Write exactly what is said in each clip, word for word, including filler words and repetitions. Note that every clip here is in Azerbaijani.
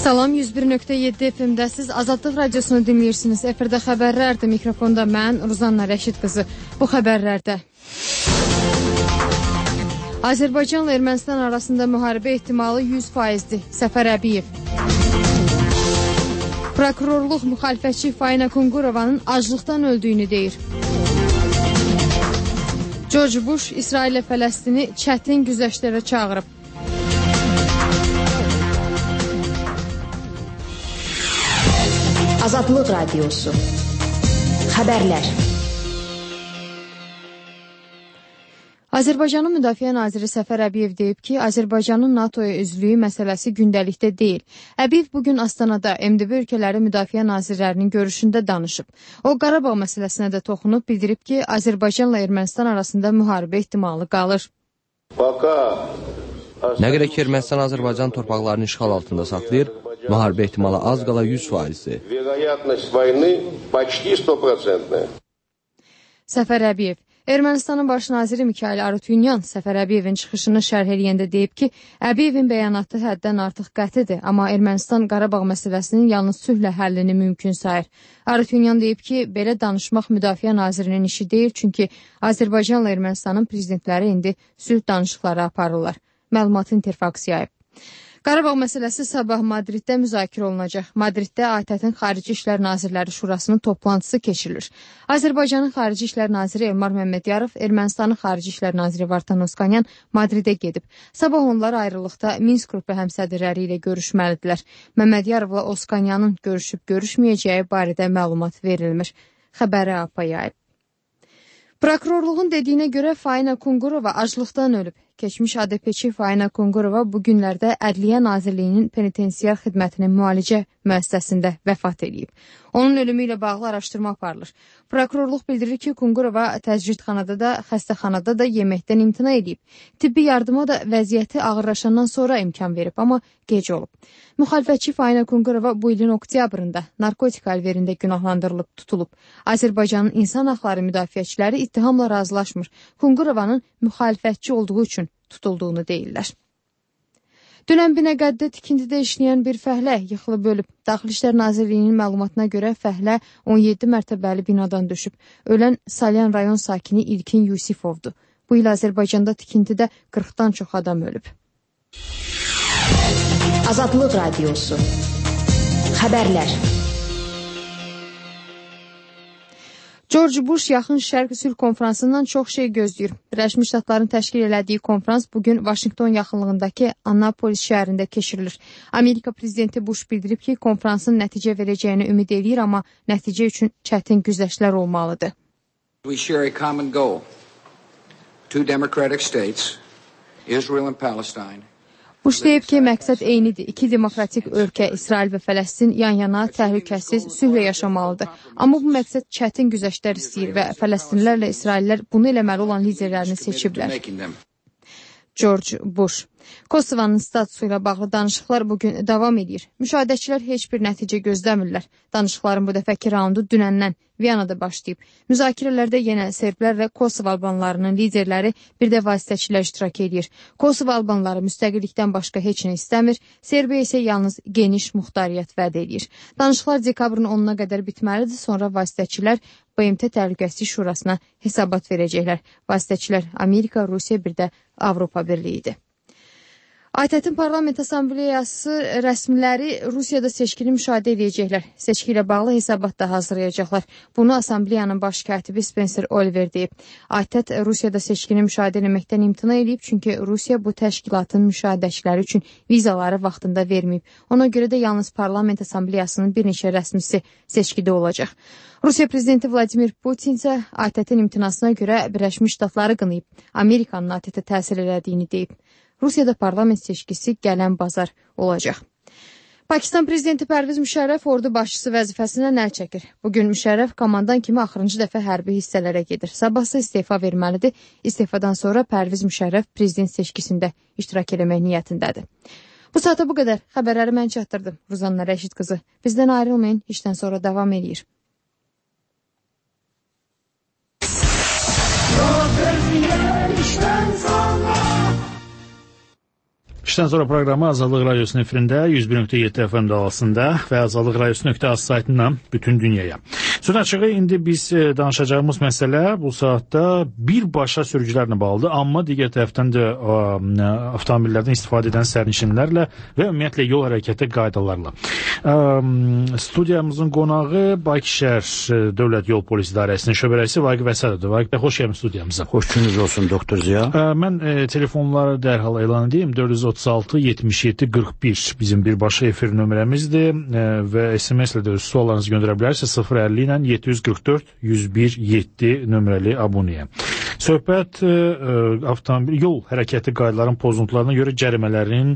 Salam, yüz bir nöqtə yeddi F M-də siz Azadlıq radiosunu dinləyirsiniz. Efirdə xəbərlərdir. Mikrofonda mən, Ruzanna Rəşid qızı. Bu xəbərlərdə Azərbaycanla Ermənistan arasında müharibə ehtimalı yüz faizdir. Səfər Əbiyev. Prokurorluq müxalifətçi Faina Kungurovanın aclıqdan öldüyünü deyir. George Bush İsraillə Fələstini çətin güzəştlərə çağırıb. Azadlıq Radiosu. Xəbərlər. Azərbaycanın Müdafiə Naziri Səfər Əbiyev deyib ki, Azərbaycanın NATOya üzvlüyü məsələsi gündəlikdə deyil. Əbiyev bugün Astanada M D B ölkələri müdafiə nazirlərinin görüşündə danışıb. O, Qarabağ məsələsinə də toxunub, bildirib ki, Azərbaycanla Ermənistan arasında müharibə ehtimalı qalır. Nə qədər ki, Ermənistan Azərbaycan torpaqlarını işğal altında saxlayır, müharibə ehtimalı az qala yüz faizdir. Səfər Əbiyev. Ermənistanın baş naziri Mikhail Arutyunyan Səfər Əbiyevin çıxışını şərh eləyəndə deyib ki, Əbiyevin bəyanatı həddən artıq qətidir, amma Ermənistan Qarabağ məsələsinin yalnız sülhlə həllini mümkün sayır. Arutyunyan deyib ki, belə danışmaq müdafiə nazirinin işi deyil, çünki Azərbaycanla Ermənistanın prezidentləri indi sülh danışıqları aparırlar. Məlumatı İnterfaks yayıb. Qarabağ məsələsi sabah Madriddə müzakirə olunacaq. Madriddə A T Ə-tin Xarici İşlər Nazirləri Şurasının toplantısı keçirilir. Azərbaycanın Xarici İşlər Naziri Elmar Məmmədiyarov, Ermənistanın Xarici İşlər Naziri Vartan Oskanyan Madridə gedib. Sabah onlar ayrılıqda Minsk qrupu həmsədrləri ilə görüşməlidirlər. Məmmədyarovla Oskanyanın görüşüb-görüşməyəcəyi barədə məlumat verilmir. Xəbəri A P A yayıb. Prokurorluğun dediyinə görə Faina Kungurova aclıqdan ölüb. Keçmiş A D P-çi Faina Kungurova bu günlərdə Ədliyyə Nazirliyinin penitensiar xidmətinin müalicə müəssisəsində vəfat edib. Onun ölümü ilə bağlı araşdırma aparılır. Prokurorluq bildirir ki, Kungurova təcridxanada da, xəstəxanada da yeməkdən imtina edib. Tibbi yardıma da vəziyyəti ağırlaşandan sonra imkan verib, amma gec olub. Müxalifətçi Faina Kungurova bu ilin oktyabrında narkotik alverində günahlandırılıb, tutulub. Azərbaycanın insan haqları müdafiəçiləri ittihamla razılaşmır. Kungurovanın müxalifətçi olduğu üçün tutulduğunu deyirlər. Dünən Binəqədidə tikintidə işləyən bir fəhlə yıxılıb ölüb. Daxili İşlər Nazirliyinin məlumatına görə fəhlə on yeddi mərtəbəli binadan düşüb. Ölən Salyan rayon sakini İlkin Yusifovdur. Bu il Azərbaycanda tikintidə qırxdan çox adam ölüb. Azadlıq Radiosu. Xəbərlər. George Bush Yaxın Şərq sülh konfransından çox şey gözləyir. Birləşmiş Ştatların təşkil elədiyi konfrans bugün Vaşinqton yaxınlığındakı Annapolis şəhərində keçirilir. Amerika prezidenti Bush bildirib ki, konfransın nəticə verəcəyini ümid eləyir, amma nəticə üçün çətin güzəştlər olmalıdır. We share a common goal. Two democratic states, Israel and Palestine. Bush deyib ki, məqsəd eynidir. İki demokratik ölkə, İsrail və Fələstin yan-yana, təhlükəsiz, sülhlə yaşamalıdır. Amma bu məqsəd çətin güzəştlər istəyir və Fələstinlərlə İsraillər bunu eləməli olan liderlərini seçiblər. George Bush. Kosovanın statusu ilə bağlı danışıqlar bugün davam edir. Müşahidəçilər heç bir nəticə gözləmirlər. Danışıqların bu dəfəki raundu dünəndən Viyanada başlayıb. Müzakirələrdə yenə serblərlə Kosova albanlarının liderləri bir də vasitəçilər iştirak edir. Kosova albanları müstəqillikdən başqa heç nə istəmir. Serbiya isə yalnız geniş muxtariyyət vəd edir. Danışıqlar dekabrın onuna qədər bitməlidir. Sonra vasitəçilər B M T Təhlükəsizlik Şurasına hesabat verəcəklər. Vasitəçilər Amerika, Rusiya, bir də Avropa Birliyidir. A T Ə-tin Parlament Assambleyası rəsmiləri Rusiyada seçkini müşahidə edəcəklər. Seçki ilə bağlı hesabat da hazırlayacaqlar. Bunu Assambleyanın baş katibi Spencer Oliver deyib. A T Ə Rusiyada seçkini müşahidə etməkdən imtina edib, çünki Rusiya bu təşkilatın müşahidəçiləri üçün vizaları vaxtında verməyib. Ona görə də yalnız Parlament Assambleyasının bir neçə rəsmisi seçkidə olacaq. Rusiya prezidenti Vladimir Putin isə A T Ə-tin imtinasına görə Birləşmiş Ştatları qınayıb. Amerikanın A T Ə təsir elədiyini deyib. Rusiyada parlament seçkisi gələn bazar olacaq. Pakistan prezidenti Pərviz Müşərrəf ordu başçısı vəzifəsindən əl çəkir. Bugün Müşərrəf komandan kimi axırıncı dəfə hərbi hissələrə gedir. Sabahsa istefa verməlidir. İstefadan sonra Pərviz Müşərrəf prezident seçkisində iştirak eləmək niyyətindədir. Bu saata bu qədər. Xəbərləri mən çatdırdım. Ruzanna Rəşid qızı. Bizdən ayrılmayın. İşdən sonra davam edir. beşdən sonra proqramı Azadlıq Radiosunun efirində yüz bir nöqtə yeddi F M dalğasında və azadlıq radiosu nöqtə az saytından bütün dünyaya. Sözün açığı indi biz danışacağımız məsələ bu saatda birbaşa sürücülərlə bağlıdır, amma digər tərəfdən də ə, avtomobillərdən istifadə edən sərnişinlərlə və ümumiyyətlə yol hərəkəti qaydalarla. Ə, studiyamızın qonağı Bakışəhər Dövlət Yol Polisi İdarəsinin şöbə rəisi Vaqif Əsədovdur. Vaqif bəy, xoş gəlmisiniz studiyamıza. Xoş gününüz olsun doktor Ziya. Ə, mən ə, telefonları dərhal elan edeyim. dörd yüz otuz altı yetmiş yeddi qırx bir bizim birbaşa efir nömrəmizdir ə, və S M S ilə də öz suallarınızı göndərə bilərsiniz sıfır əlli ilə yeddi yüz qırx dörd yüz bir yeddi nömrəli abunəyə. Söhbət ə, avtomobil yol hərəkəti qaydalarının pozuntularına görə cərimələrin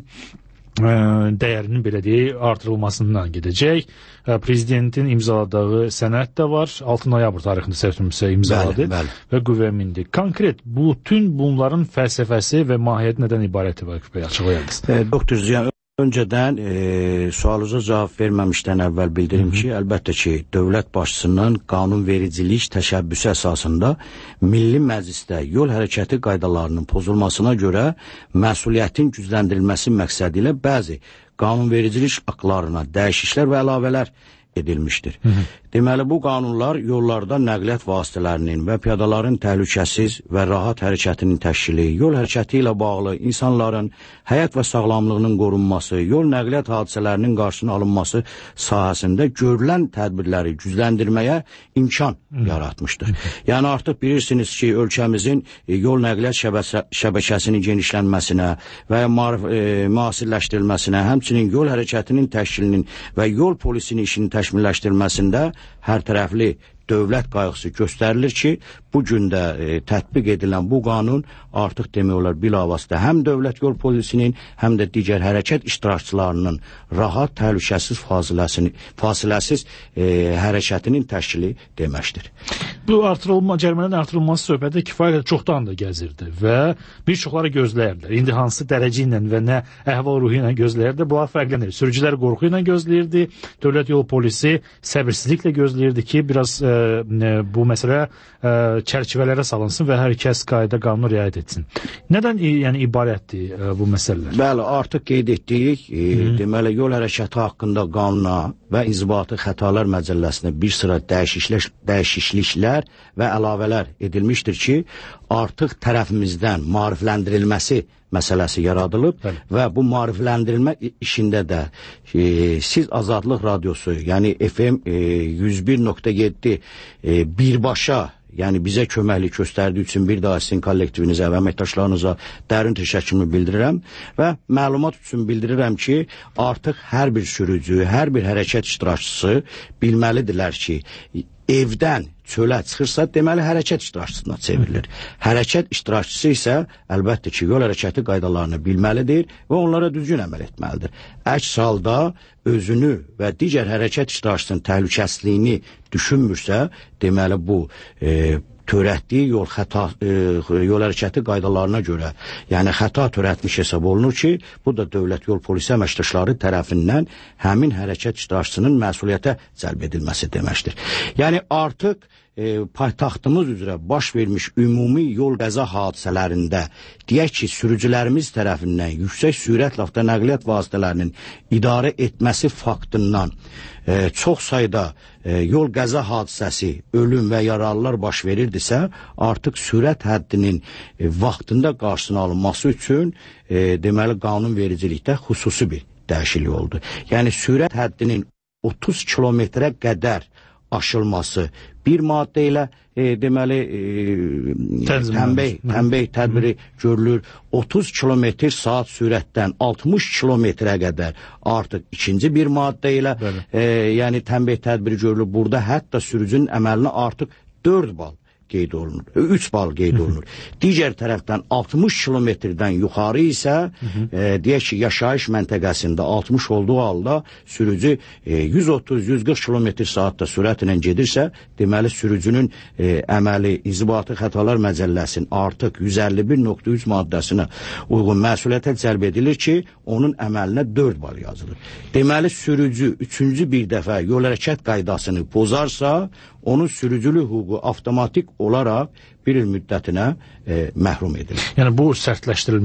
ə, dəyərinin belə deyək artırılmasından gedəcək. Ə, prezidentin imzaladığı sənəd də var. altı noyabr tarixində səhvimsə imzaladı bəli, bəli. və qüvvəyə mindi. Konkret bütün bunların fəlsəfəsi və mahiyyəti nədən ibarətdir Vaqif bəy, açıqlayardınız. E, doktor Ziya, öncədən e, sualınıza cavab verməmişdən əvvəl bildirim Hı -hı. ki, əlbəttə ki, dövlət başçısının qanunvericilik təşəbbüsü əsasında Milli Məclisdə yol hərəkəti qaydalarının pozulmasına görə məsuliyyətin gücləndirilməsi məqsədi ilə bəzi qanunvericilik aktlarına dəyişikliklər və əlavələr edilmişdir. Hı -hı. Deməli, bu qanunlar yollarda nəqliyyat vasitələrinin və piyadaların təhlükəsiz və rahat hərəkətinin təşkili, yol hərəkəti ilə bağlı insanların həyat və sağlamlığının qorunması, yol nəqliyyat hadisələrinin qarşısının alınması sahəsində görülən tədbirləri gücləndirməyə imkan Hı -hı. yaratmışdır. Hı -hı. Yəni artıq bilirsiniz ki, ölkəmizin yol nəqliyyat şəbəsə, şəbəkəsinin genişlənməsinə və e, müasirləşdirilməsinə, həmçinin yol hərəkətinin təşkilinin və yol polisinin işinin təkmilləşdirilməsində hər tərəfli dövlət qayğısı göstərilir ki, bu gün də e, tətbiq edilən bu qanun artıq demək olar bilavasitə həm dövlət yol polisinin, həm də digər hərəkət iştirakçılarının rahat, təhlükəsiz, fasiləsini, fasiləsiz e, hərəkətinin təşkili deməkdir. Bu artırılma, cərimələrin artırılması söhbəti kifayət çoxdan da gəzirdi və bir çoxları gözləyirdilər. İndi hansı dərəcə ilə və nə əhval-ruhi ilə gözləyirdi, bunlar fərqlənir. Sürücülər qorxu ilə gözləyirdi, dövlət yol polisi səbirsizliklə gözləyirdi ki, biraz e, bu məsələ ə, çərçivələrə salınsın və hər kəs qayda qanunu riayət etsin. Nədən yəni ibarətdir ə, bu məsələlər? Bəli, artıq qeyd etdik. E, deməli, yol hərəkəti haqqında qanuna və inzibati xətalar məcəlləsinə bir sıra dəyişikliklər, dəyişikliklər və əlavələr edilmişdir ki, artıq tərəfimizdən maarifləndirilməsi məsələsi yaradılıb Bəli. və bu maarifləndirilmə işində də e, siz Azadlıq Radiosu, yəni F M e, yüz bir nöqtə yeddi e, birbaşa, yəni bizə köməklik göstərdiyi üçün bir daha sizin kollektivinizə və əməkdaşlarınıza dərin təşəkkürümü bildirirəm və məlumat üçün bildirirəm ki, artıq hər bir sürücü, hər bir hərəkət iştirakçısı bilməlidirlər ki, evdən çölə çıxırsa, deməli hərəkət iştirakçısına çevrilir. Hərəkət iştirakçısı isə əlbəttə ki, yol hərəkəti qaydalarını bilməlidir və onlara düzgün əməl etməlidir. Əks halda özünü və digər hərəkət iştirakçısının təhlükəsizliyini düşünmürsə, deməli bu e, törətdiyi yol, xəta, e, yol hərəkəti qaydalarına görə, yəni xəta törətmiş hesab olunur ki, bu da dövlət yol polisi əməkdaşları tərəfindən həmin hərəkət iştirakçısının məsuliyyətə cəlb edilməsi deməkdir. Yəni artıq e, paytaxtımız üzrə baş vermiş ümumi yol qəza hadisələrində deyək ki, sürücülərimiz tərəfindən yüksək sürətlə avtonəqliyyat vasitələrinin idarə etməsi faktından e, çox sayda e, yol qəza hadisəsi, ölüm və yaralılar baş verirdisə, artıq sürət həddinin e, vaxtında qarşısının alınması üçün e, deməli qanunvericilikdə xüsusi bir dəyişiklik oldu. Yəni sürət həddinin otuz kilometrə qədər aşılması bir maddə ilə e, deməli e, tənbih, tənbih tədbiri görülür. otuz kilometr saat sürətdən altmış kilometrə qədər artıq ikinci bir maddə ilə e, yəni tənbih tədbiri görülür. Burada hətta sürücünün əməlinə artıq dörd bal qeyd olunur, üç bal qeyd olunur. Digər tərəfdən altmış kilometrdən yuxarı isə e, deyək ki, yaşayış məntəqəsində altmış olduğu halda sürücü e, yüz otuz yüz qırx kilometr saatda sürətlə gedirsə, deməli sürücünün e, əməli inzibati xətalar məcəlləsinin artıq yüz əlli bir nöqtə üç maddəsinə uyğun məsuliyyətə cəlb edilir ki, onun əməlinə dörd bal yazılır. Deməli sürücü üçüncü bir dəfə yol hərəkət qaydasını pozarsa, onun sürücülük hüququ avtomatik olaraq bir il müddətinə e, məhrum edilir. Yəni bu sərtləşdirilmiş.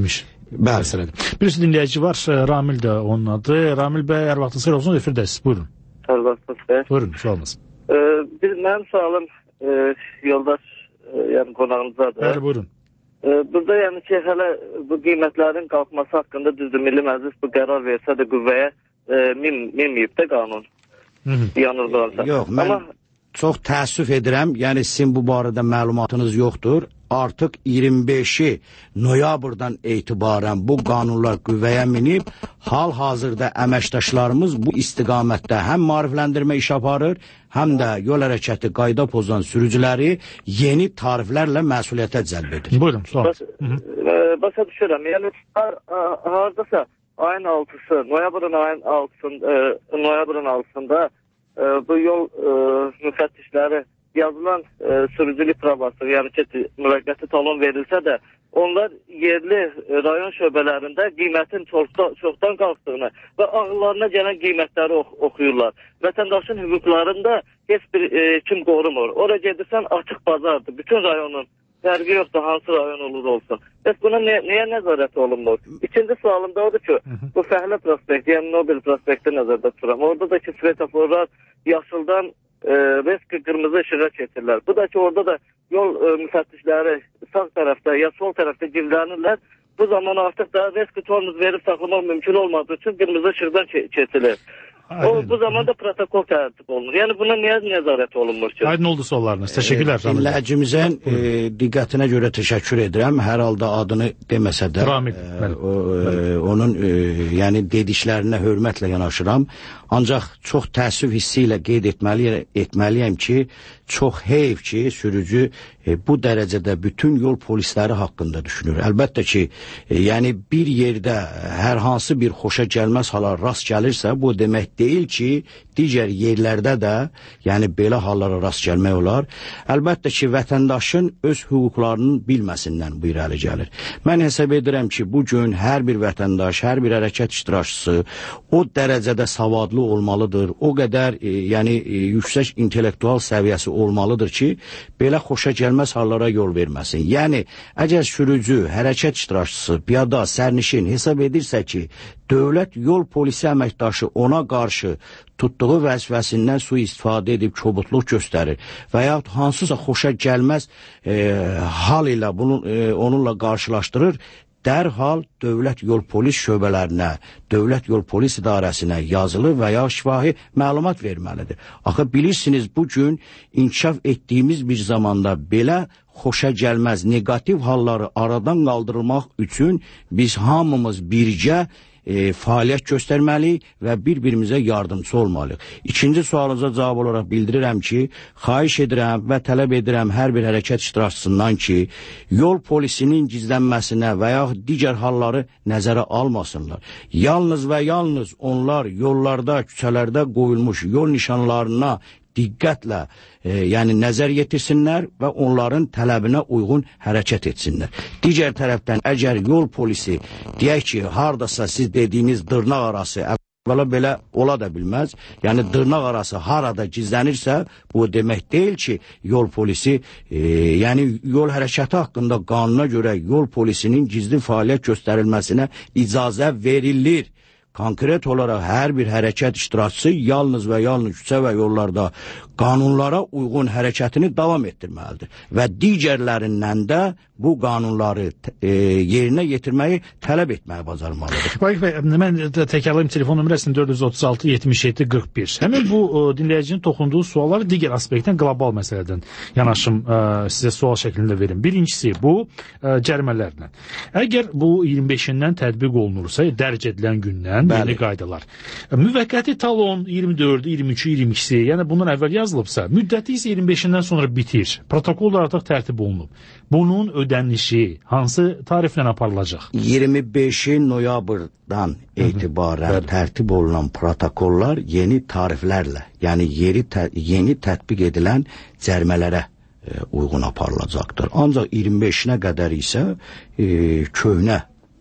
məsələdir. Birisi dinləyici var, Ramil də onun adı. Ramil bəy, hər vaxtınız xeyir olsun, efirdəsiz. Buyurun. Hər vaxtınız xeyir. Buyurun, sualınız. Ee, bir, mənim sualım e, yoldaş, e, yəni qonağınızdadır. Bəli, buyurun. Ee, burada yəni ki, hələ bu qiymətlərin qalxması haqqında düzdür, Milli Məclis bu qərar versə də qüvvəyə e, min, minməyib də qanun. Yanıldılarsa. Yox, mən Amma... çox təəssüf edirəm. Yəni sizin bu barədə məlumatınız yoxdur. Artıq iyirmi beşi noyabrdan etibarən bu qanunlar qüvvəyə minib. Hal-hazırda əməkdaşlarımız bu istiqamətdə həm maarifləndirmə iş aparır, həm də yol hərəkəti qayda pozan sürücüləri yeni tariflərlə məsuliyyətə cəlb edir. Buyurun, sual. Bas, e, başa düşürəm. Yəni har, haradasa ayın altısı, noyabrın ayın altısında, e, noyabrın altısında e, bu yol e, müfəttişləri yazılan e, sürücülük provası, yəni ki, müvəqqəti talon verilsə də, onlar yerli e, rayon şöbələrində qiymətin çoxda, çoxdan qalxdığını və ağıllarına gələn qiymətləri ox oxuyurlar. Vətəndaşın hüquqlarında heç bir e, kim qorumur. Oraya gedirsən açıq bazardır. Bütün rayonun fərqi yoxdur, hansı rayon olur olsun. Bəs buna niyə, niyə nəzarət olunmur? İkinci sualım da odur ki, bu Fəhlə prospekti, yəni Nobel prospekti nəzərdə tuturam. Orada da ki, svetoforlar yaşıldan E, riski qırmızı işığa keçirlər. Bu da ki, orada da yol e, müfəttişləri sağ tərəfdə ya sol tərəfdə gizlənirlər. Bu zaman artıq da riski tormuz verib saxlamaq mümkün olmadığı üçün qırmızı işıqdan keçilir. O, bu zaman da protokol tərtib olunur. Yəni buna niyə nəzarət olunmur ki? Aydın oldu suallarınız. Təşəkkürlər. E, dinləyicimizin e, diqqətinə görə təşəkkür edirəm. Hər halda adını deməsə də Ramil, e, o, e, onun e, yəni dediklərinə hörmətlə yanaşıram. Ancaq çox təəssüf hissi ilə qeyd etməliyəm, etməliyəm ki, çox heyf ki, sürücü e, bu dərəcədə bütün yol polisləri haqqında düşünür. Əlbəttə ki, e, yəni bir yerdə hər hansı bir xoşa gəlməz hala rast gəlirsə, bu demək deyil ki, digər yerlərdə də yəni belə hallara rast gəlmək olar. Əlbəttə ki, vətəndaşın öz hüquqlarının bilməsindən bu irəli gəlir. Mən hesab edirəm ki, bu gün hər bir vətəndaş, hər bir hərəkət iştirakçısı o dərəcədə savadlı olmalıdır, o qədər e, yəni e, yüksək intellektual səviyyəsi olmalıdır ki, belə xoşa gəlməz hallara yol verməsin. Yəni, əgər sürücü, hərəkət iştirakçısı, piyada, sərnişin hesab edirsə ki, dövlət yol polisi əməkdaşı ona qarşı tutduğu vəzifəsindən sui-istifadə edib kobudluq göstərir və yaxud hansısa xoşa gəlməz e, hal ilə bunu, e, onunla qarşılaşdırır, dərhal dövlət yol polis şöbələrinə, dövlət yol polis idarəsinə yazılı və ya şifahi məlumat verməlidir. Axı bilirsiniz, bugün inkişaf etdiyimiz bir zamanda belə xoşa gəlməz negativ halları aradan qaldırılmaq üçün biz hamımız birgə E, fəaliyyət göstərməliyik və bir-birimizə yardımcı olmalıyıq. İkinci sualınıza cavab olaraq bildirirəm ki, xahiş edirəm və tələb edirəm hər bir hərəkət iştirakçısından ki, yol polisinin gizlənməsinə və ya digər halları nəzərə almasınlar. Yalnız və yalnız onlar yollarda, küçələrdə qoyulmuş yol nişanlarına diqqətlə e, yəni nəzər yetirsinlər və onların tələbinə uyğun hərəkət etsinlər. Digər tərəfdən əgər yol polisi deyək ki, hardasa siz dediyiniz dırnaq arası əvvəla belə ola da bilməz. Yəni dırnaq arası harada gizlənirsə, bu demək deyil ki, yol polisi e, yəni yol hərəkəti haqqında qanuna görə yol polisinin gizli fəaliyyət göstərilməsinə icazə verilir. Konkret olaraq hər bir hərəkət iştirakçısı yalnız və yalnız küçə və yollarda qanunlara uyğun hərəkətini davam etdirməlidir. Və digərlərindən də bu qanunları e, yerinə yetirməyi tələb etməyi bacarmalıdır. Vaqif bəy, mən təkrarlayım telefon nömrəsini dörd yüz otuz altı yetmiş yeddi qırx bir. Həmin bu o, dinləyicinin toxunduğu sualları digər aspektdən, qlobal məsələdən yanaşım ə, sizə sual şəklində verim. Birincisi bu ə, cərimələrlə. Əgər bu iyirmi beşindən tətbiq olunursa, dərc edilən gündən Bəli. Yeni qaydalar. Müvəqqəti talon iyirmi dördü, iyirmi üçü, iyirmi ikisi, yəni bundan əvvəl yazılıbsa, müddəti isə iyirmi beşindən sonra bitir. Protokol da artıq tərtib olunub. Bunun ödənişi hansı tariflə aparılacaq? iyirmi beşi noyabrdan etibarən tərtib olunan protokollar yeni tariflərlə, yəni yeni, tə, yeni tətbiq edilən cərimələrə e, uyğun aparılacaqdır. Ancaq iyirmi beşinə qədər isə e, köhnə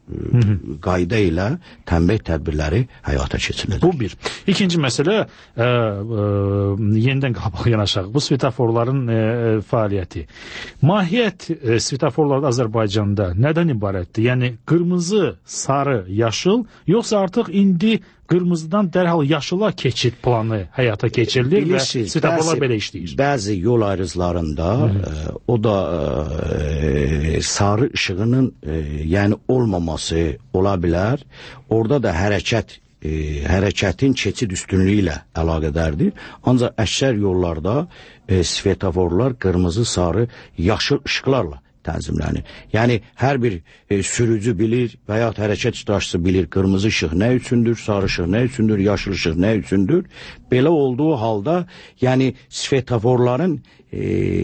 Hı -hı. qayda ilə tənbih tədbirləri həyata keçirilir. Bu bir. İkinci məsələ, e, e, yenidən qabağa yanaşaq. Bu svetoforların e, fəaliyyəti. Mahiyyət e, svetoforlar Azərbaycanda nədən ibarətdir? Yəni qırmızı, sarı, yaşıl, yoxsa artıq indi qırmızıdan dərhal yaşıla keçid planı həyata keçirilir və svetoforlar belə işləyir? Bəzi yol ayrıclarında e, o da e, sarı işığının e, yəni olmaması ola bilər. Orada da hərəkət e, hərəkətin keçid üstünlüyü ilə əlaqədardır. Ancaq əksər yollarda e, svetoforlar qırmızı, sarı, yaşıl işıqlarla tənzimlənir. Yəni hər bir e, sürücü bilir və ya hərəkət iştirakçısı bilir qırmızı işıq nə üçündür, sarı işıq nə üçündür, yaşıl işıq nə üçündür. Belə olduğu halda yəni svetoforların e,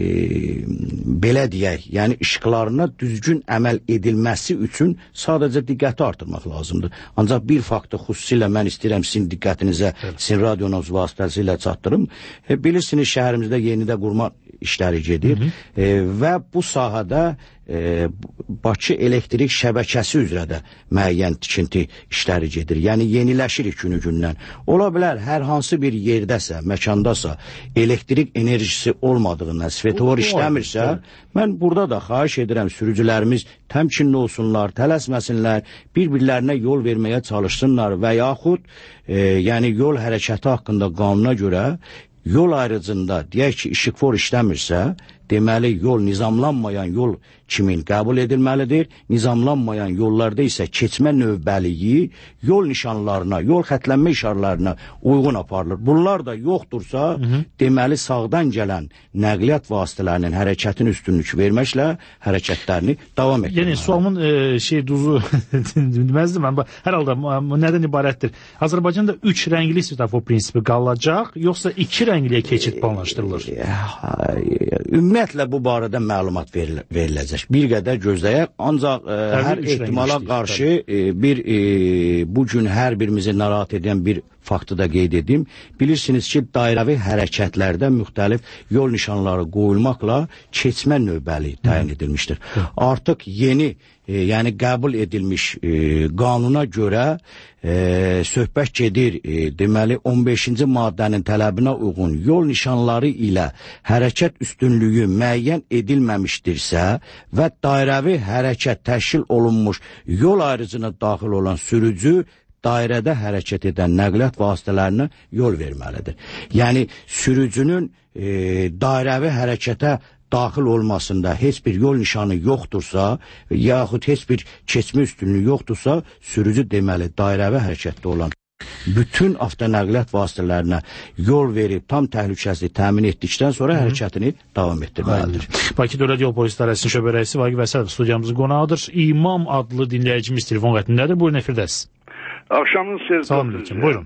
belə deyək, yəni işıqlarına düzgün əməl edilməsi üçün sadəcə diqqəti artırmaq lazımdır. Ancaq bir faktı xüsusilə mən istəyirəm sizin diqqətinizə, evet. Sizin radionuz vasitəsilə çatdırım. E, bilirsiniz şəhərimizdə yenidə qurma işləri gedir. Hı -hı. E, və bu sahədə e, Bakı elektrik şəbəkəsi üzrə də müəyyən tikinti işləri gedir. Yəni yeniləşirik günü gündən. Ola bilər hər hansı bir yerdəsə, məkandasa elektrik enerjisi olmadığından, svetofor işləmirsə, mən burada da xahiş edirəm sürücülərimiz təmkinli olsunlar, tələsməsinlər, bir-birlərinə yol verməyə çalışsınlar və yaxud e, yəni yol hərəkəti haqqında qanuna görə yol ayrıcında deyək ki, işıqfor işləmirsə, deməli yol nizamlanmayan yol kimin qəbul edilməlidir? Nizamlanmayan yollarda isə keçmə növbəliyi yol nişanlarına, yol xətlənmə işarlarına uyğun aparılır. Bunlar da yoxdursa, hı -hı. deməli sağdan gələn nəqliyyat vasitələrinin hərəkətin üstünlük verməklə hərəkətlərini davam etdirməlidir. Yəni sualımın e, şey duzu deməzdim mən. Hər halda nədən ibarətdir? Azərbaycanda üç rəngli svetofor prinsipi qalacaq, yoxsa iki rəngliyə keçid planlaşdırılır? Ümumiyyətlə bu barədə məlumat veriləcək. Bir qədər gözləyək, ancaq e, hər ehtimala qarşı e, bir e, bugün hər birimizi narahat edən bir faktı da qeyd edim. Bilirsiniz ki, dairəvi hərəkətlərdə müxtəlif yol nişanları qoyulmaqla keçmə növbəli təyin edilmişdir. Hı. Artıq yeni e, yəni qəbul edilmiş e, qanuna görə e, söhbət gedir, e, deməli on beşinci maddənin tələbinə uyğun yol nişanları ilə hərəkət üstünlüyü müəyyən edilməmişdirsə və dairəvi hərəkət təşkil olunmuş yol ayrıcına daxil olan sürücü dairədə hərəkət edən nəqliyyat vasitələrinə yol verməlidir. Yəni sürücünün e, dairəvi hərəkətə daxil olmasında heç bir yol nişanı yoxdursa, yaxud heç bir keçmə üstünlüyü yoxdursa, sürücü deməli dairəvi hərəkətdə olan bütün avtonəqliyyat vasitələrinə yol verib tam təhlükəsizlik təmin etdikdən sonra hərəkətini davam etdirməlidir. Bakı Dövlət Yol Polisi İdarəsinin şöbə rəisi Vaqif Əsədov studiyamızın qonağıdır. İmam adlı dinləyicimiz telefon xəttindədir. Buyurun, efirdəsiz. Akşamın siz. Salam aleyküm, buyurun.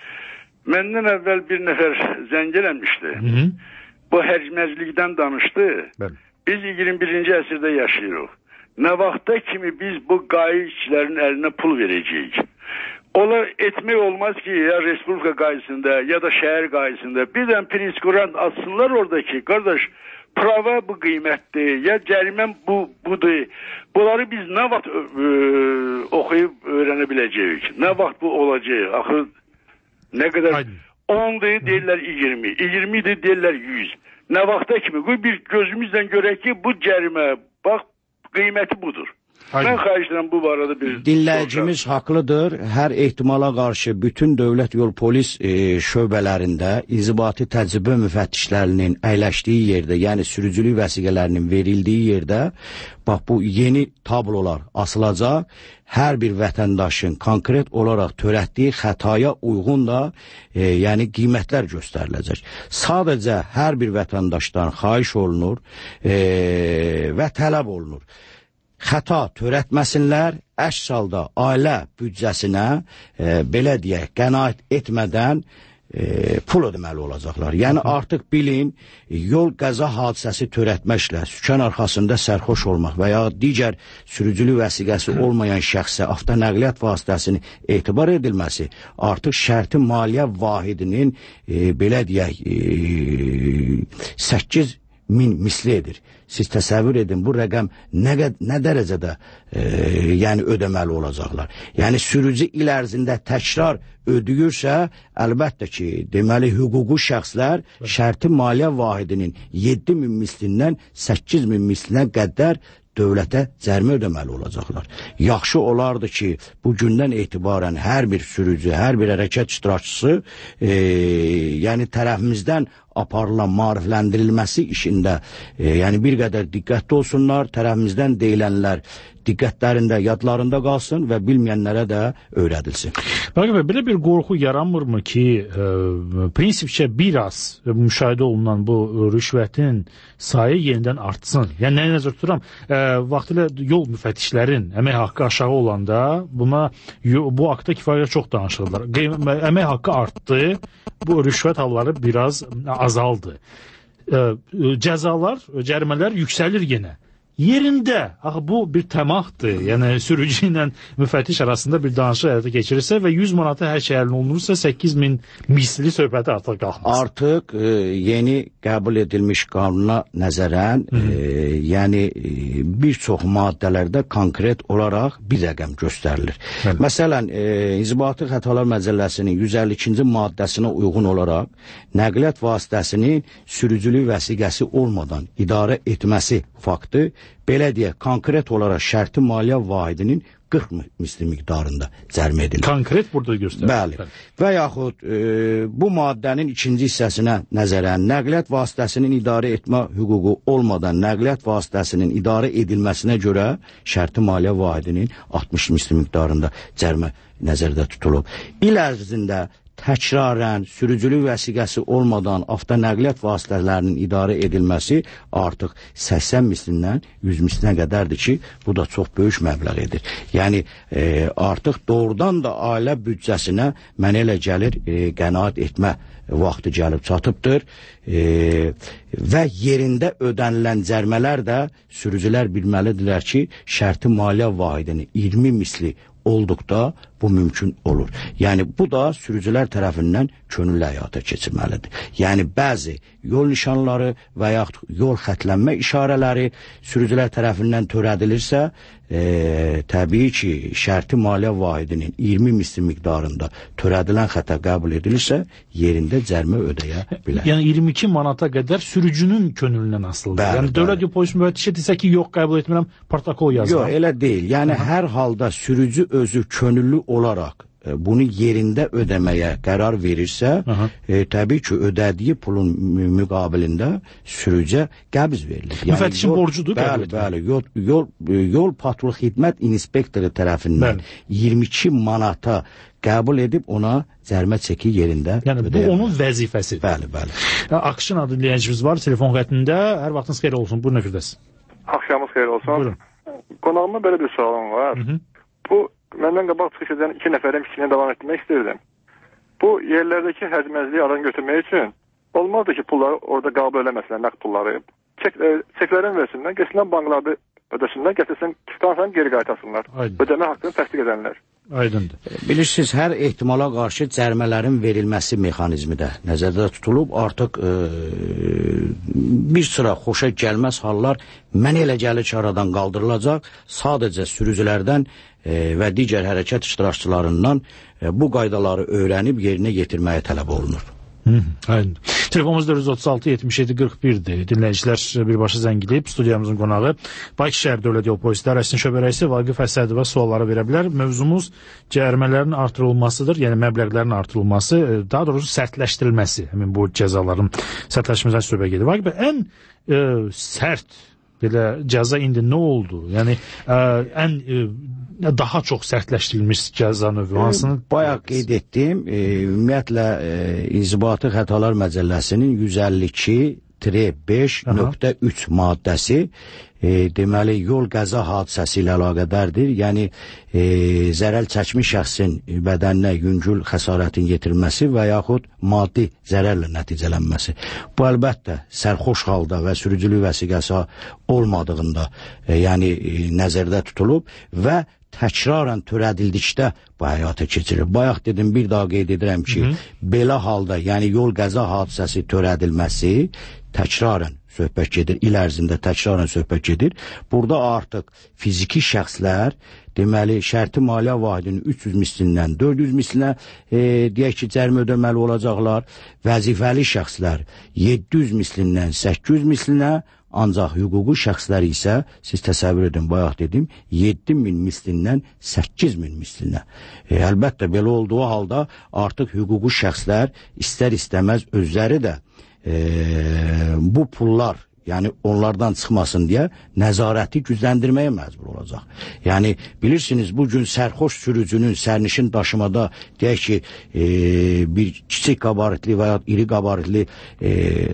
Məndən əvvəl bir nəfər zəng eləmişdi. Hı -hı. Bu hərcməclikdən danışdı. Bəli. Biz iyirmi birinci əsrdə yaşayırıq. Nə vaxta kimi biz bu qayi işçilərin əlinə pul verəcəyik? Onlar etmək olmaz ki, ya Respublika qayısında ya da şəhər qayısında birdən prinskurant atsınlar oradakı, qardaş, prava bu qiymətdir, ya cərimən bu budur. Bunları biz nə vaxt e, oxuyub öyrənə biləcəyik? Nə vaxt bu olacaq? Axı nə qədər? ondur deyirlər iyirmi, iyirmidir deyirlər yüz. Nə vaxta kimi? Bu bir gözümüzlə görək ki, bu cərimə, bax, qiyməti budur. Aynen. Mən xahiş edirəm bu barədə bir... Dinləyicimiz haqlıdır. Hər ehtimala qarşı bütün dövlət yol polis e, şöbələrində inzibati təcrübə müfəttişlərinin əyləşdiyi yerdə, yəni sürücülük vəsiqələrinin verildiyi yerdə, bax bu yeni tablolar asılacaq. Hər bir vətəndaşın konkret olaraq törətdiyi xətaya uyğun da e, yəni qiymətlər göstəriləcək. Sadəcə hər bir vətəndaşdan xahiş olunur e, və tələb olunur. Xəta törətməsinlər, əks halda ailə büdcəsinə e, belə deyək, qənaət etmədən e, pul ödəməli olacaqlar. Yəni artıq bilin, yol qəza hadisəsi törətməklə, sükan arxasında sərxoş olmaq və ya digər sürücülük vəsiqəsi olmayan şəxsə avtonəqliyyat vasitəsini etibar edilməsi artıq şərti maliyyə vahidinin e, belə deyək, e, səkkiz min mislidir. Siz təsəvvür edin, bu rəqəm nə, nə dərəcədə e, yəni ödəməli olacaqlar. Yəni sürücü il ərzində təkrar ödəyirsə, əlbəttə ki, deməli hüquqi şəxslər şərti maliyyə vahidinin yeddi min mislindən səkkiz min mislinə qədər dövlətə cərimə ödəməli olacaqlar. Yaxşı olardı ki, bu gündən etibarən hər bir sürücü, hər bir hərəkət iştirakçısı e, yəni tərəfimizdən aparılan maarifləndirilməsi işində e, yəni bir qədər diqqətli olsunlar, tərəfimizdən deyilənlər diqqətlərində, yadlarında qalsın və bilməyənlərə də öyrədilsin. Bəli, belə bir qorxu yaranmırmı ki, e, prinsipcə biraz müşahidə olunan bu rüşvətin sayı yenidən artsın? Yəni, nəyə nəzər tuturam? E, vaxtilə yol müfəttişlərin əmək haqqı aşağı olanda buna, bu haqda kifayət çox danışırlar. Əmək haqqı artdı, bu rüşvət halları biraz azaldı. E, cəzalar, cərimələr yüksəlir yenə. Yerində, axı bu bir təmahdır, yəni sürücü ilə müfəttiş arasında bir danışıq həyata keçirirsə və yüz manata hər şey əlin olunursa səkkiz min misli söhbəti artıq qalmaz. Artıq e, yeni qəbul edilmiş qanuna nəzərən, e, yəni e, bir çox maddələrdə konkret olaraq bir rəqəm göstərilir. Hı. Məsələn, e, İnzibati Xətalar Məcəlləsinin yüz əlli ikinci maddəsinə uyğun olaraq nəqliyyat vasitəsinin sürücülük vəsiqəsi olmadan idarə etməsi faktı belə deyək, konkret olaraq şərti maliyyə vahidinin qırx misli miqdarında cərimə edilir. Konkret burada göstərir. Bəli. Bəli. Və yaxud e, bu maddənin ikinci hissəsinə nəzərən nəqliyyat vasitəsinin idarə etmə hüququ olmadan nəqliyyat vasitəsinin idarə edilməsinə görə şərti maliyyə vahidinin altmış misli miqdarında cərimə nəzərdə tutulub. İl ərzində təkrarən sürücülük vəsiqəsi olmadan avtonəqliyyat vasitələrinin idarə edilməsi artıq səksən mislindən yüz mislinə qədərdir ki, bu da çox böyük məbləğ edir. Yəni e, artıq doğrudan da ailə büdcəsinə mənə elə gəlir e, qənaət etmə vaxtı gəlib çatıbdır e, və yerində ödənilən cərimələr də sürücülər bilməlidirlər ki, şərti maliyyə vahidini iyirmi misli olduqda bu mümkün olur. Yəni bu da sürücülər tərəfindən könüllü həyata keçirməlidir. Yəni bəzi yol nişanları və yaxud yol xətlənmə işarələri sürücülər tərəfindən törədilirsə, e, təbii ki, şərti maliyyə vahidinin iyirmi misli miqdarında törədilən xəta qəbul edilirsə, yerində cərimə ödəyə bilər. Yəni iyirmi iki manata qədər sürücünün könlündən asılıdır. Bəli, yəni dövlət yol polis müfəttişi desə ki, yox qəbul etmirəm, protokol yazıram. Yox, elə deyil. Yəni Aha. hər halda sürücü özü könüllü olaraq e, bunu yerində ödəməyə qərar verirsə, e, təbii ki, ödədiyi pulun müqabilində sürücüyə qəbz verilir. Yəni, müfəttişin borcudur. Bəli, bəli. Yol, yol, yol patrul xidmət inspektoru tərəfindən bəli. iyirmi iki manata qəbul edib ona cərimə çeki yerində yəni, ödəyir. Yəni bu onun vəzifəsidir. Bəli, bəli. Akşin adlı dinləyicimiz var telefon xəttində. Hər vaxtınız xeyir olsun. Buyurun Firdəs. Axşamınız xeyir olsun. Buyurun. Qonağıma belə bir sualım var. Hı -hı. Bu məndən qabaq çıxış edən iki nəfərin fikrini davam etdirmək istirdim. Bu yerlərdəki həcməzliyi aradan götürmək üçün olmazdı ki, pulları orada qəbul eləməsinlər, nəqd pulları. Çek, e, çeklərin versinlər, geçsinlər banklarda ödəsinlər, gətirsin, tutansan geri qaytasınlar. Ödəmə haqqını təsdiq edənlər. Aydındır. Bilirsiniz, hər ehtimala qarşı cərimələrin verilməsi mexanizmi də nəzərdə tutulub. Artıq e, bir sıra xoşa gəlməz hallar mənə elə gəlir ki, aradan qaldırılacaq. Sadəcə sürücülərdən e, və digər hərəkət iştirakçılarından e, bu qaydaları öyrənib yerinə yetirməyə tələb olunur. Aynen. Telefonumuz dörd yüz otuz altı yetmiş yeddi qırx birdir. Dinləyicilər birbaşa zəngiləyib studiyamızın qonağı Bakı şəhər dövlət yol polisi idarəsinin şöbə rəisi Vaqif Əsədova sualları verə bilər. Mövzumuz cərimələrin artırılmasıdır, yəni məbləğlərin artırılması, daha doğrusu sərtləşdirilməsi. Həmin bu cəzaların sərtləşməsindən söhbət gedir. Vaqif, ən e, sərt belə cəza indi nə oldu? Yəni ə, ən ə, daha çox sərtləşdirilmiş cəza növü hansını? Bayaq qeyd etdim, e, ümumiyyətlə e, İnzibati Xətalar Məcəlləsinin yüz əlli iki beş nöqtə üç maddəsi e, deməli yol qəza hadisəsi ilə əlaqədardır. Yəni e, zərər çəkmiş şəxsin bədəninə yüngül xəsarətin yetirilməsi və yaxud maddi zərərlə nəticələnməsi. Bu əlbəttə sərxoş halda və sürücülük vəsiqəsi olmadığında e, yəni e, nəzərdə tutulub və təkrarən törədildikdə bu həyata keçirir. Bayaq dedim, bir daha qeyd edirəm ki, Hı -hı. belə halda, yəni yol qəza hadisəsi törədilməsi təkrarən söhbət gedir, il ərzində təkrarən söhbət gedir. Burada artıq fiziki şəxslər, deməli, şərti maliyyə vahidinin üç yüz mislindən dörd yüz mislinə e, deyək ki, cərimə ödəməli olacaqlar. Vəzifəli şəxslər yeddi yüz mislindən səkkiz yüz mislinə, ancaq hüquqi şəxslər isə, siz təsəvvür edin, bayaq dedim, yeddi min mislindən səkkiz min mislinə. E, əlbəttə, belə olduğu halda artıq hüquqi şəxslər istər-istəməz özləri də e, bu pullar, yəni onlardan çıxmasın deyə nəzarəti gücləndirməyə məcbur olacaq. Yəni, bilirsiniz, bugün sərxoş sürücünün sərnişin daşımada, deyək ki, e, bir kiçik qabaritli və ya iri qabaritli e,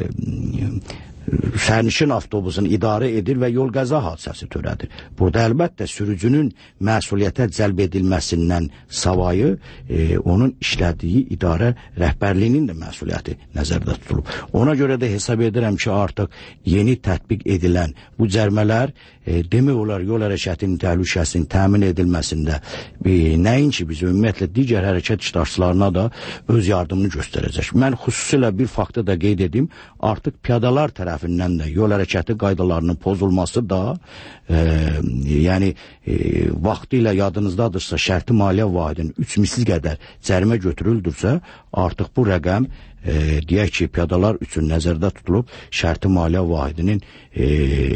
sərnişin avtobusunu idarə edir və yol qəza hadisəsi törədir. Burada əlbəttə sürücünün məsuliyyətə cəlb edilməsindən savayı e, onun işlədiyi idarə rəhbərliyinin də məsuliyyəti nəzərdə tutulub. Ona görə də hesab edirəm ki, artıq yeni tətbiq edilən bu cərimələr e, demək olar yol hərəkətinin təhlükəsinin təmin edilməsində e, nəinki biz ümumiyyətlə digər hərəkət iştirakçılarına da öz yardımını göstərəcək. Mən xüsusilə bir faktı da qeyd edim, artıq piyadalar tərəfindən də yol hərəkəti qaydalarının pozulması da e, yəni e, vaxtı ilə yadınızdadırsa şərti maliyyə vahidinin üç misli qədər cərimə götürüldürsə, artıq bu rəqəm e, deyək ki, piyadalar üçün nəzərdə tutulub şərti maliyyə vahidinin e,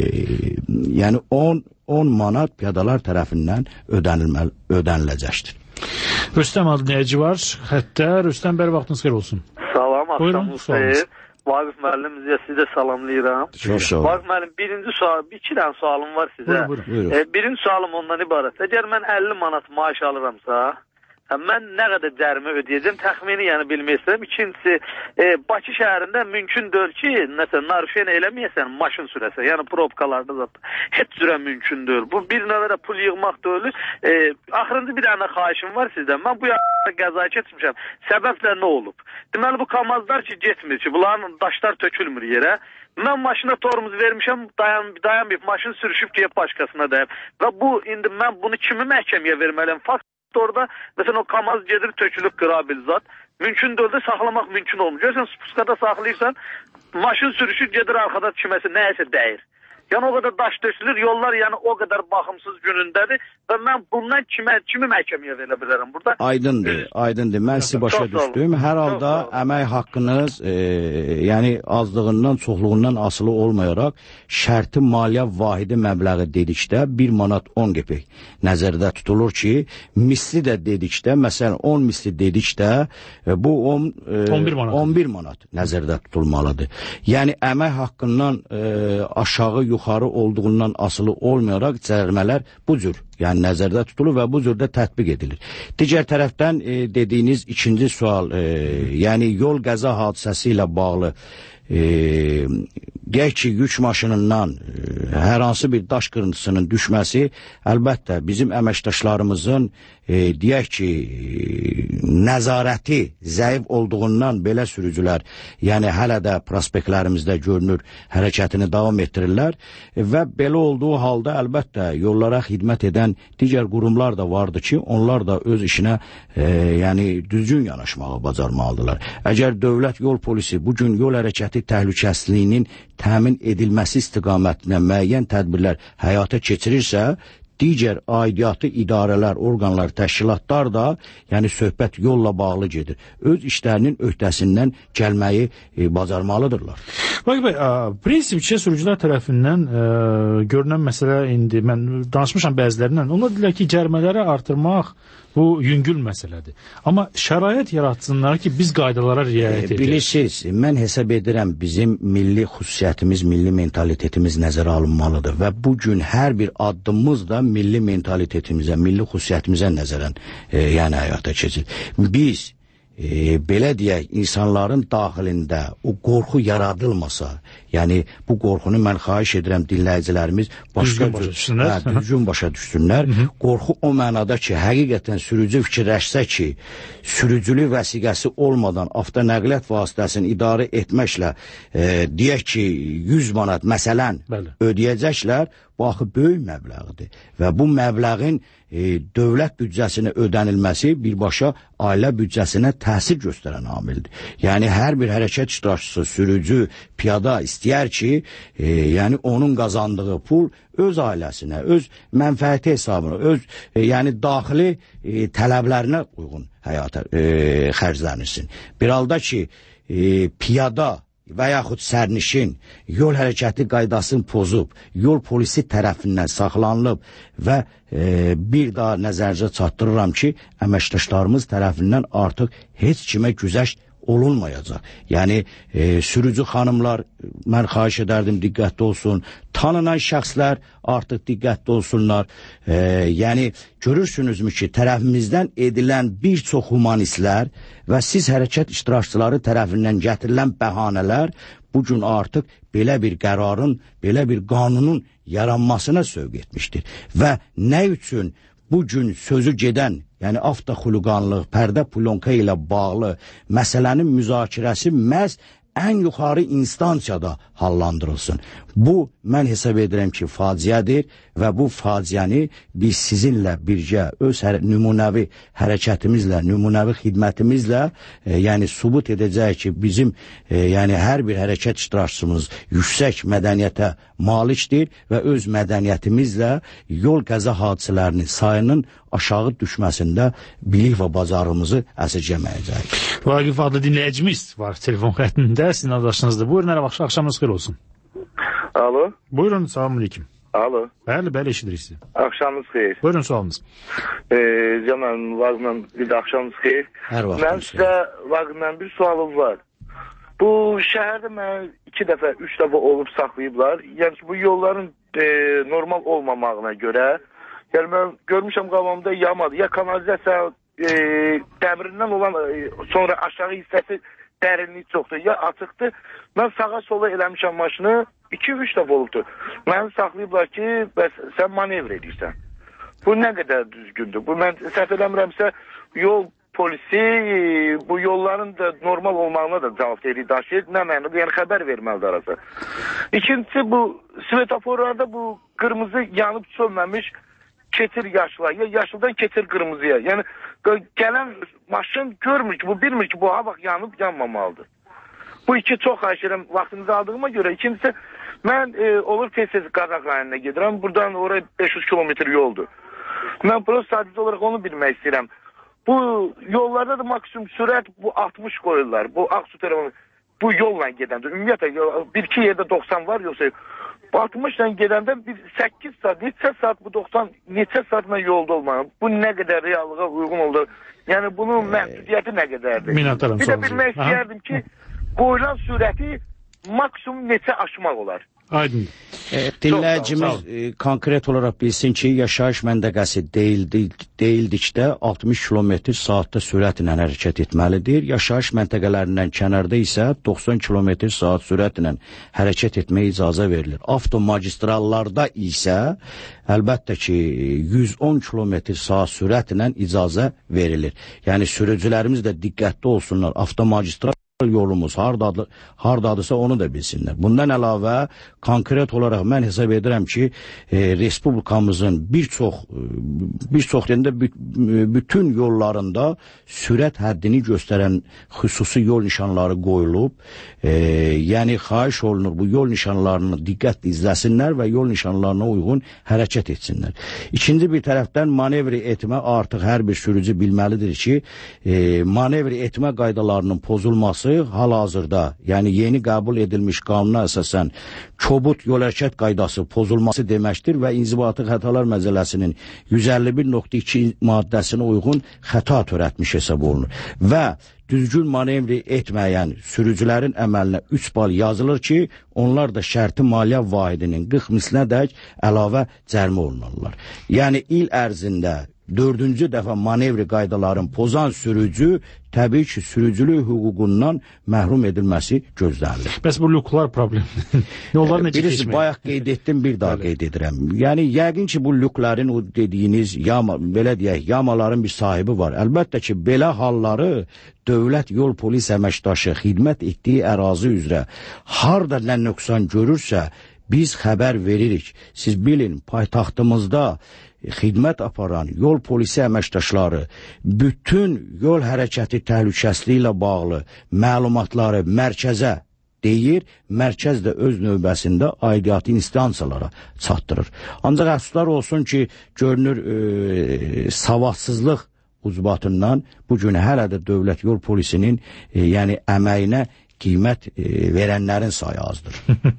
yəni on manat piyadalar tərəfindən ödənilməli, ödəniləcəkdir. Rüstəm adlı dinləyici var. Hətta Rüstəm bəri vaxtınız xeyir olsun. Salam, axşamınız xeyir. Vaqif müəllim, sizi də salamlayıram. Çox sağ olun. Vaqif müəllim, birinci sual, bir iki dənə sualım var sizə. Buyur, buyur. E, birinci sualım ondan ibarət. Əgər mən əlli manat maaş alıramsa, mən nə qədər cərimə ödəyəcəm, təxmini yəni bilmək istəyirəm. İkincisi, e, Bakı şəhərində mümkün deyil ki, nəsə narışen eləməyəsən, maşın sürəsən. Yəni probkalarda zaten heç cürə mümkün deyil. Bu bir növə pul yığmaq deyil. E, axırıncı bir dənə xahişim var sizdən. Mən bu yaxında qəzaya keçmişəm. Səbəblə nə olub? Deməli, bu kamazlar ki, getmir ki, bunların daşlar tökülmür yerə. Mən maşına tormuz vermişəm, dayan, dayanmayıb, maşın sürüşüb ki, başqasına dəyib. Və bu, indi mən bunu kimi məhkəməyə verməliyəm? Fakt orada, məsələn, o kamaz gedir, tökülüb qırabil zat. Mümkün deyil də saxlamaq mümkün olmuyor. Görürsən, spuskada saxlayırsan, maşın sürüşür, gedir arxada kiməsə, nəyəsə dəyir. Yəni o qədər daş döşülür, yollar yəni o qədər baxımsız günündədir və mən bundan kimə, kimi məhkəməyə verə bilərəm burada? Aydındır, aydındır. Mən sizi başa düşdüm. Hər halda əmək haqqınız, e, yəni azlığından, çoxluğundan asılı olmayaraq şərti maliyyə vahidi məbləği dedikdə bir manat on qəpik nəzərdə tutulur ki, misli də dedikdə, məsələn on misli dedikdə e, bu on, e, on bir manat nəzərdə tutulmalıdır. Yəni əmək haqqından e, aşağı yuxarı olduğundan asılı olmayaraq cərimələr bu cür, yəni nəzərdə tutulur və bu cürdə tətbiq edilir. Digər tərəfdən e, dediyiniz ikinci sual, e, yəni yol qəza hadisəsi ilə bağlı e, deyək ki, yük maşınından e, hər hansı bir daş qırıntısının düşməsi əlbəttə bizim əməkdaşlarımızın e, deyək ki, nəzarəti zəif olduğundan belə sürücülər, yəni hələ də prospektlərimizdə görünür, hərəkətini davam etdirirlər və belə olduğu halda əlbəttə yollara xidmət edən digər qurumlar da vardı ki, onlar da öz işinə e, yəni düzgün yanaşmağı bacarmalıdırlar. Əgər dövlət yol polisi bugün yol hərəkəti təhlükəsizliyinin təmin edilməsi istiqamətində müəyyən tədbirlər həyata keçirirsə, digər aidiyyatı idarələr, orqanlar, təşkilatlar da, yəni söhbət yolla bağlı gedir. Öz işlərinin öhdəsindən gəlməyi e, bacarmalıdırlar. Vaqif bəy, prinsipçi sürücülər tərəfindən e, görünən məsələ indi, mən danışmışam bəzilərindən, onlar deyirlər ki, cərimələri artırmaq bu yüngül məsələdir. Amma şərait yaratsınlar ki, biz qaydalara riayət edək. Bilirsiniz, mən hesab edirəm bizim milli xüsusiyyətimiz, milli mentalitetimiz nəzərə alınmalıdır və bugün hər bir addımımız da milli mentalitetimizə, milli xüsusiyyətimizə nəzərən e, yəni həyata keçir. Biz e, belə deyək, insanların daxilində o qorxu yaradılmasa, yəni bu qorxunu mən xahiş edirəm dinləyicilərimiz başqa düzgün başa düşsünlər. Hə, düzgün başa düşsünlər. Hı -hı. Qorxu o mənada ki, həqiqətən sürücü fikirləşsə ki, sürücülük vəsiqəsi olmadan avtonəqliyyat vasitəsini idarə etməklə e, deyək ki, yüz manat məsələn Bəli. ödəyəcəklər, bu axı böyük məbləğdir və bu məbləğin e, dövlət büdcəsinə ödənilməsi birbaşa ailə büdcəsinə təsir göstərən amildir. Yəni hər bir hərəkət iştirakçısı, sürücü, piyada istəyər ki, e, yəni onun qazandığı pul öz ailəsinə, öz mənfəəti hesabına, öz e, yəni daxili e, tələblərinə uyğun həyata e, xərclənirsin. Bir halda ki, e, piyada və yaxud sərnişin yol hərəkəti qaydasını pozub, yol polisi tərəfindən saxlanılıb və e, bir daha nəzərcə çatdırıram ki, əməkdaşlarımız tərəfindən artıq heç kimə güzəşt olunmayacaq. Yəni e, sürücü xanımlar, mən xahiş edərdim diqqətli olsun, tanınan şəxslər artıq diqqətli olsunlar. E, yəni görürsünüzmü ki, tərəfimizdən edilən bir çox humanistlər və siz hərəkət iştirakçıları tərəfindən gətirilən bəhanələr bugün artıq belə bir qərarın, belə bir qanunun yaranmasına sövq etmişdir. Və nə üçün bugün sözü gedən, yəni avtoxuliqanlıq, pərdə pulonka ilə bağlı məsələnin müzakirəsi məhz ən yuxarı instansiyada hallandırılsın. Bu, mən hesab edirəm ki, faciədir və bu faciəni biz sizinlə birgə öz hər, nümunəvi hərəkətimizlə, nümunəvi xidmətimizlə e, yəni subut edəcək ki, bizim e, yəni hər bir hərəkət iştirakçımız yüksək mədəniyyətə malikdir və öz mədəniyyətimizlə yol qəza hadisələrinin sayının aşağı düşməsində bilik və bacarığımızı əsirgəməyəcək. Vaqif adlı dinləyicimiz var telefon xəttində, sizin adaşınızdır. Buyurun, hər vaxt axşamınız xeyir olsun. Alo. Buyurun, salam aleyküm. Alo. Bəli, bəli, eşidirik sizi. Axşamınız xeyir. Buyurun, sualınız. Ee, Cəmal, Vaqif'dən bir də axşamınız xeyir. Hər vaxt. Mən sizə Vaqif'dən bir sualım var. Bu şəhərdə mən iki dəfə, üç dəfə olub saxlayıblar. Yəni ki, bu yolların e, normal olmamağına görə, yəni mən görmüşəm qabağımda yamadı. Ya kanalizasiya e, dəmirindən olan e, sonra aşağı hissəsi dərinliyi çoxdur, ya açıqdır. Mən sağa sola eləmişəm maşını, iki üç dəfə olubdur. Məni saxlayıblar ki, bəs sən manevr edirsən. Bu nə qədər düzgündür? Bu mən səhv eləmirəmsə, yol polisi bu yolların da normal olmağına da cavabdehliyi daşıyır. Nə mənada? Yəni xəbər verməlidir arası. İkincisi, bu svetoforlarda bu qırmızı yanıb sönməmiş keçir yaşlılar, ya yaşlıdan keçir qırmızıya. Yəni gələn maşın görmür ki, bu bilmir ki, bu ha vaxt yanıb yanmamalıdır. Bu iki çox xahiş edirəm vaxtınızı aldığıma görə. İkincisi, mən e, olur tez-tez Qazax rayonuna gedirəm. Buradan oraya beş yüz kilometr yoldur. Mən bunu sadəcə olaraq onu bilmək istəyirəm. Bu yollarda da maksimum sürət bu altmış qoyurlar. Bu Aksu tərəfı bu yolla gedəndə. Ümumiyyətlə bir iki yerdə doxsan var, yoxsa altmışla gedəndə bir səkkiz saat, neçə saat bu doxsan, neçə saatla yolda olmalı. Bu nə qədər reallığa uyğun olur. Yəni bunun məhdudiyyəti nə qədərdir? Minnətdaram. Bir də bilmək istəyərdim ki, qoyulan sürəti maksimum neçə aşmaq olar? Aydın. E, dinləyicimiz e, konkret olaraq bilsin ki, yaşayış məntəqəsi deyildi, deyildikdə altmış kilometr saatda sürətlə hərəkət etməlidir. Yaşayış məntəqələrindən kənarda isə doxsan kilometr saat sürətlə hərəkət etməyə icazə verilir. Avtomagistrallarda isə əlbəttə ki, yüz on kilometr saat sürətlə icazə verilir. Yəni sürücülərimiz də diqqətli olsunlar. Avtomagistral yolumuz hardadır, hardadısa onu da bilsinlər. Bundan əlavə konkret olaraq mən hesab edirəm ki, e, respublikamızın bir çox bir çox yerində bütün yollarında sürət həddini göstərən xüsusi yol nişanları qoyulub. E, yəni xahiş olunur bu yol nişanlarını diqqətlə izləsinlər və yol nişanlarına uyğun hərəkət etsinlər. İkinci bir tərəfdən manevr etmə artıq hər bir sürücü bilməlidir ki, e, manevr etmə qaydalarının pozulması hal-hazırda, yəni yeni qəbul edilmiş qanuna əsasən kobud yol hərəkət qaydası pozulması deməkdir və İnzibati Xətalar Məcəlləsinin yüz əlli bir nöqtə iki maddəsinə uyğun xəta törətmiş hesab olunur. Və düzgün manevr etməyən sürücülərin əməlinə üç bal yazılır ki, onlar da şərti maliyyə vahidinin qırx mislinədək əlavə cərimə olunurlar. Yəni il ərzində dördüncü dəfə manevri qaydaların pozan sürücü təbii ki, sürücülük hüququndan məhrum edilməsi gözlənilir. Bəs bu lüklar problemi. Yollar necə Birisi keçmək? bayaq qeyd etdim, bir daha qeyd edirəm. Yəni yəqin ki, bu lüklərin o dediyiniz yama, belə deyək, yamaların bir sahibi var. Əlbəttə ki, belə halları dövlət yol polis əməkdaşı xidmət etdiyi ərazi üzrə harda nə nöqsan görürsə, biz xəbər veririk. Siz bilin, paytaxtımızda xidmət aparan yol polisi əməkdaşları bütün yol hərəkəti təhlükəsizliyi ilə bağlı məlumatları mərkəzə deyir, mərkəz də öz növbəsində aidiyyatı instansiyalara çatdırır. Ancaq əfsuslar olsun ki, görünür e, savadsızlıq ucbatından bu gün hələ də dövlət yol polisinin e, yəni əməyinə qiymət e, verənlərin sayı azdır.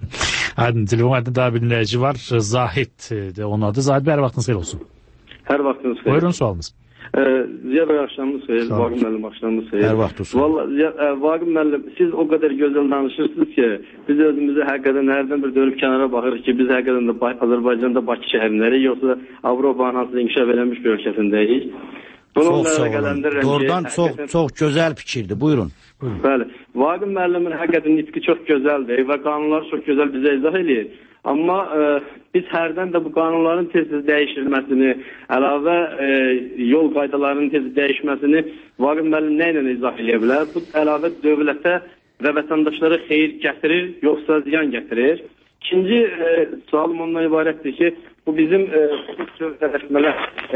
Aydın, telefonlarda daha bir dinləyici var. Zahid de onun adı. Zahid Bey, hər vaxtınız xeyir olsun. Hər vaxtınız xeyir. Buyurun, sualınız. Ee, Ziya Bey, axşamınız xeyir. Vaqif müəllim, axşamınız xeyir. Hər vaxt olsun. Vallahi e, Vaqif müəllim, siz o qədər gözəl danışırsınız ki, biz özümüzü həqiqətən hərdən bir dönüb kənara baxırıq ki, biz həqiqətən də Azərbaycanda Bakı şəhərləri, yoxsa Avropanın hansısa inkişaf eləmiş bir ölkəsindəyik. Çox sağ olun. Doğrudan çox, həqiqətən... çox gözəl fikirdir. Buyurun. Bəli. Vaqif müəllimin həqiqətən nitqi çox gözəldir və qanunları çox gözəl bizə izah eləyir. Amma e, biz hərdən də bu qanunların tez-tez dəyişilməsini, əlavə e, yol qaydalarının tez dəyişməsini Vaqif müəllim nə ilə izah eləyə bilər? Bu əlavə dövlətə və vətəndaşlara xeyir gətirir, yoxsa ziyan gətirir? İkinci e, sualım ondan ibarətdir ki, bu bizim e, sözləşmələr, e,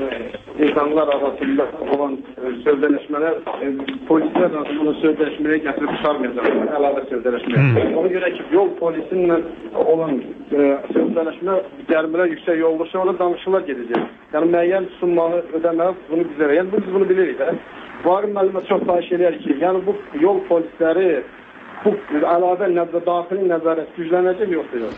e, insanlar arasında olan e, sözləşmələr, e, polislər arasında sözləşməyə gətirib çıxarmayacaqlar, əlavə sözləşməyə. Ona görə ki, yol polisinlə olan e, sözləşmə cərimələr yüksək olursa, orada danışıqlar gedəcək. Yəni, müəyyən summanı ödəməyə bunu bizə, yəni biz bunu bilirik. Hə? Vaqif müəllimə çox xahiş edər ki, yəni bu yol polisləri bu əlavə nəzərə, daxili nəzarət güclənəcək yoxsa yox?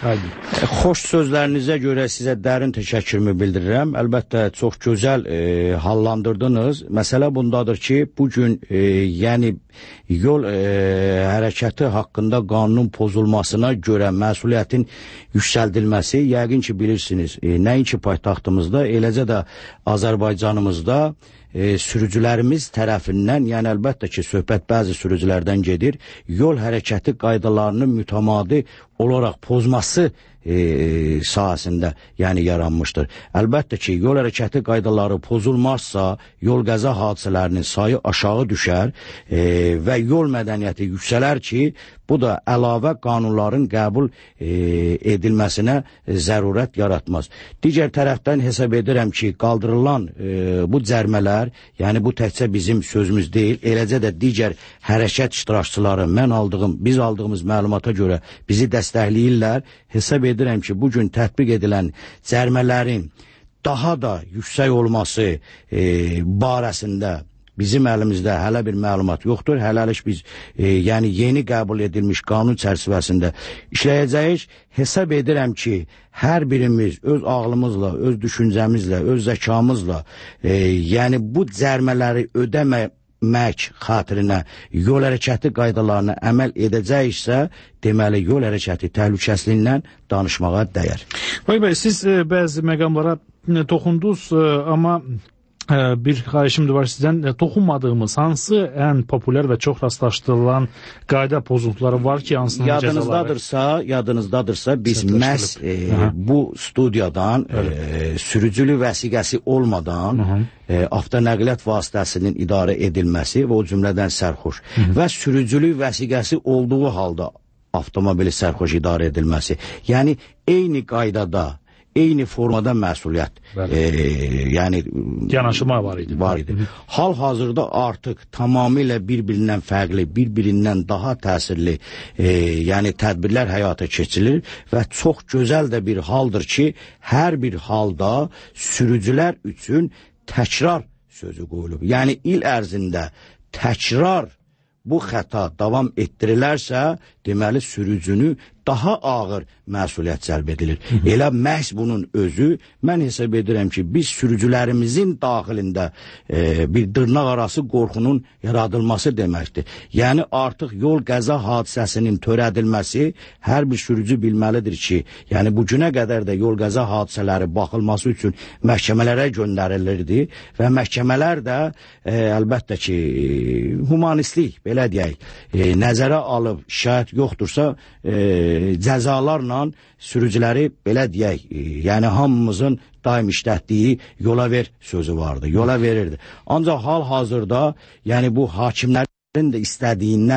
Xoş sözlərinizə görə sizə dərin təşəkkürümü bildirirəm. Əlbəttə, çox gözəl e, hallandırdınız. Məsələ bundadır ki, bugün e, yəni yol e, hərəkəti haqqında qanunun pozulmasına görə məsuliyyətin yüksəldilməsi, yəqin ki, bilirsiniz, e, nəinki paytaxtımızda, eləcə də Azərbaycanımızda E, sürücülərimiz tərəfindən, yəni əlbəttə ki, söhbət bəzi sürücülərdən gedir, yol hərəkəti qaydalarının mütəmadi olaraq pozması e, sahəsində yəni yaranmışdır. Əlbəttə ki, yol hərəkəti qaydaları pozulmazsa, yol qəza hadisələrinin sayı aşağı düşər e, və yol mədəniyyəti yüksələr ki, bu da əlavə qanunların qəbul e, edilməsinə e, zərurət yaratmaz. Digər tərəfdən hesab edirəm ki, qaldırılan e, bu cərmələr, yəni bu təkcə bizim sözümüz deyil, eləcə də digər hərəkət iştirakçıları, mən aldığım, biz aldığımız məlumata görə bizi dəstəkləyirlər. Hesab edirəm ki, bugün tətbiq edilən cərmələrin daha da yüksək olması e, barəsində bizim əlimizdə hələ bir məlumat yoxdur. Hələlik biz e, yəni yeni qəbul edilmiş qanun çərçivəsində işləyəcəyik. Hesab edirəm ki, hər birimiz öz ağlımızla, öz düşüncəmizlə, öz zəkamızla e, yəni bu cərmələri ödəmək xatirinə yol hərəkəti qaydalarına əməl edəcəksə, deməli yol hərəkəti təhlükəsizliyindən danışmağa dəyər. Vay bəy, siz e, bəzi məqamlara toxundunuz, e, amma bir xahişim də var sizdən, toxunmadığımız hansı ən populyar və çox rastlaşdırılan qayda pozuntuları var ki, hansının yadınızdadırsa, cəzaları? Yadınızdadırsa, biz məhz e, bu studiyadan e, sürücülük vəsiqəsi olmadan e, avtonəqliyyat vasitəsinin idarə edilməsi və o cümlədən sərxoş və sürücülük vəsiqəsi olduğu halda avtomobili sərxoş idarə edilməsi. Yəni, eyni qaydada, eyni formada məsuliyyət e, yəni yanaşma var idi. Var idi. Hal-hazırda artıq tamamilə bir-birindən fərqli, bir-birindən daha təsirli e, yəni tədbirlər həyata keçirilir və çox gözəl də bir haldır ki, hər bir halda sürücülər üçün təkrar sözü qoyulub. Yəni il ərzində təkrar bu xəta davam etdirilərsə, deməli sürücünü daha ağır məsuliyyət cəlb edilir. Hı -hı. Elə məhz bunun özü, mən hesab edirəm ki, biz sürücülərimizin daxilində e, bir dırnaq arası qorxunun yaradılması deməkdir. Yəni artıq yol qəza hadisəsinin törədilməsi hər bir sürücü bilməlidir ki, yəni bu günə qədər də yol qəza hadisələri baxılması üçün məhkəmələrə göndərilirdi və məhkəmələr də e, əlbəttə ki, humanistlik, belə deyək, e, nəzərə alıb şikayət yoxdursa, e, cəzalarla sürücüləri, belə deyək, e, yəni hamımızın daim işlətdiyi yola ver sözü vardı, yola verirdi. Ancaq hal-hazırda, yəni bu hakimlərin də istədiyindən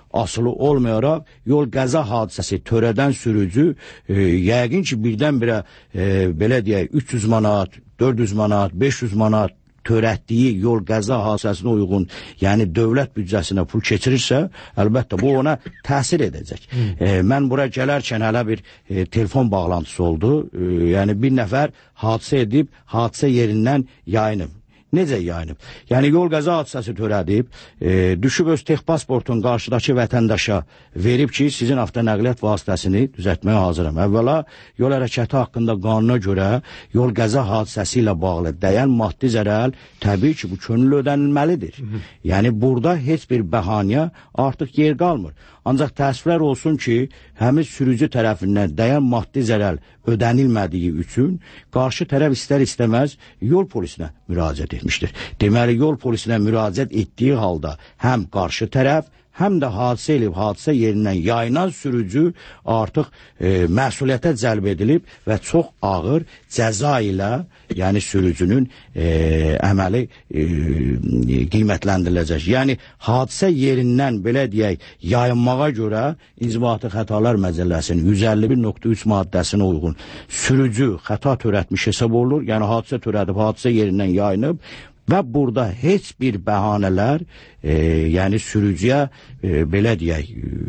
asılı olmayaraq yol qəza hadisəsi törədən sürücü e, yəqin ki birdən-birə e, belə deyək üç yüz manat, dörd yüz manat, beş yüz manat törətdiyi yol qəza hadisəsinə uyğun, yəni dövlət büdcəsinə pul keçirirsə, əlbəttə bu ona təsir edəcək. Hmm. E, mən bura gələrkən hələ bir e, telefon bağlantısı oldu. E, yəni bir nəfər hadisə edib, hadisə yerindən yayınıb. Necə yayınıb? Yəni yol qəza hadisəsi törədib, e, düşüb öz texpasportun qarşıdakı vətəndaşa verib ki, sizin avtonəqliyyat vasitəsini düzəltməyə hazıram. Əvvəla yol hərəkəti haqqında qanuna görə yol qəza hadisəsi ilə bağlı dəyən maddi zərər təbii ki, bu könüllü ödənilməlidir. Hı-hı. Yəni burada heç bir bəhanəyə artıq yer qalmır. Ancaq təəssüflər olsun ki, həmin sürücü tərəfindən dəyən maddi zərər ödənilmədiyi üçün qarşı tərəf istər-istəməz yol polisinə müraciət etmişdir. Deməli, yol polisinə müraciət etdiyi halda həm qarşı tərəf, həm də hadisə elib, hadisə yerindən yayınan sürücü artıq e, məsuliyyətə cəlb edilib və çox ağır cəza ilə, yəni sürücünün e, əməli e, qiymətləndiriləcək. Yəni hadisə yerindən belə deyək, yayınmağa görə İnzibati Xətalar Məcəlləsinin yüz əlli bir nöqtə üç maddəsinə uyğun sürücü xəta törətmiş hesab olunur. Yəni hadisə törədib, hadisə yerindən yayınıb və burada heç bir bəhanələr, e, yəni sürücüyə e, belə deyək,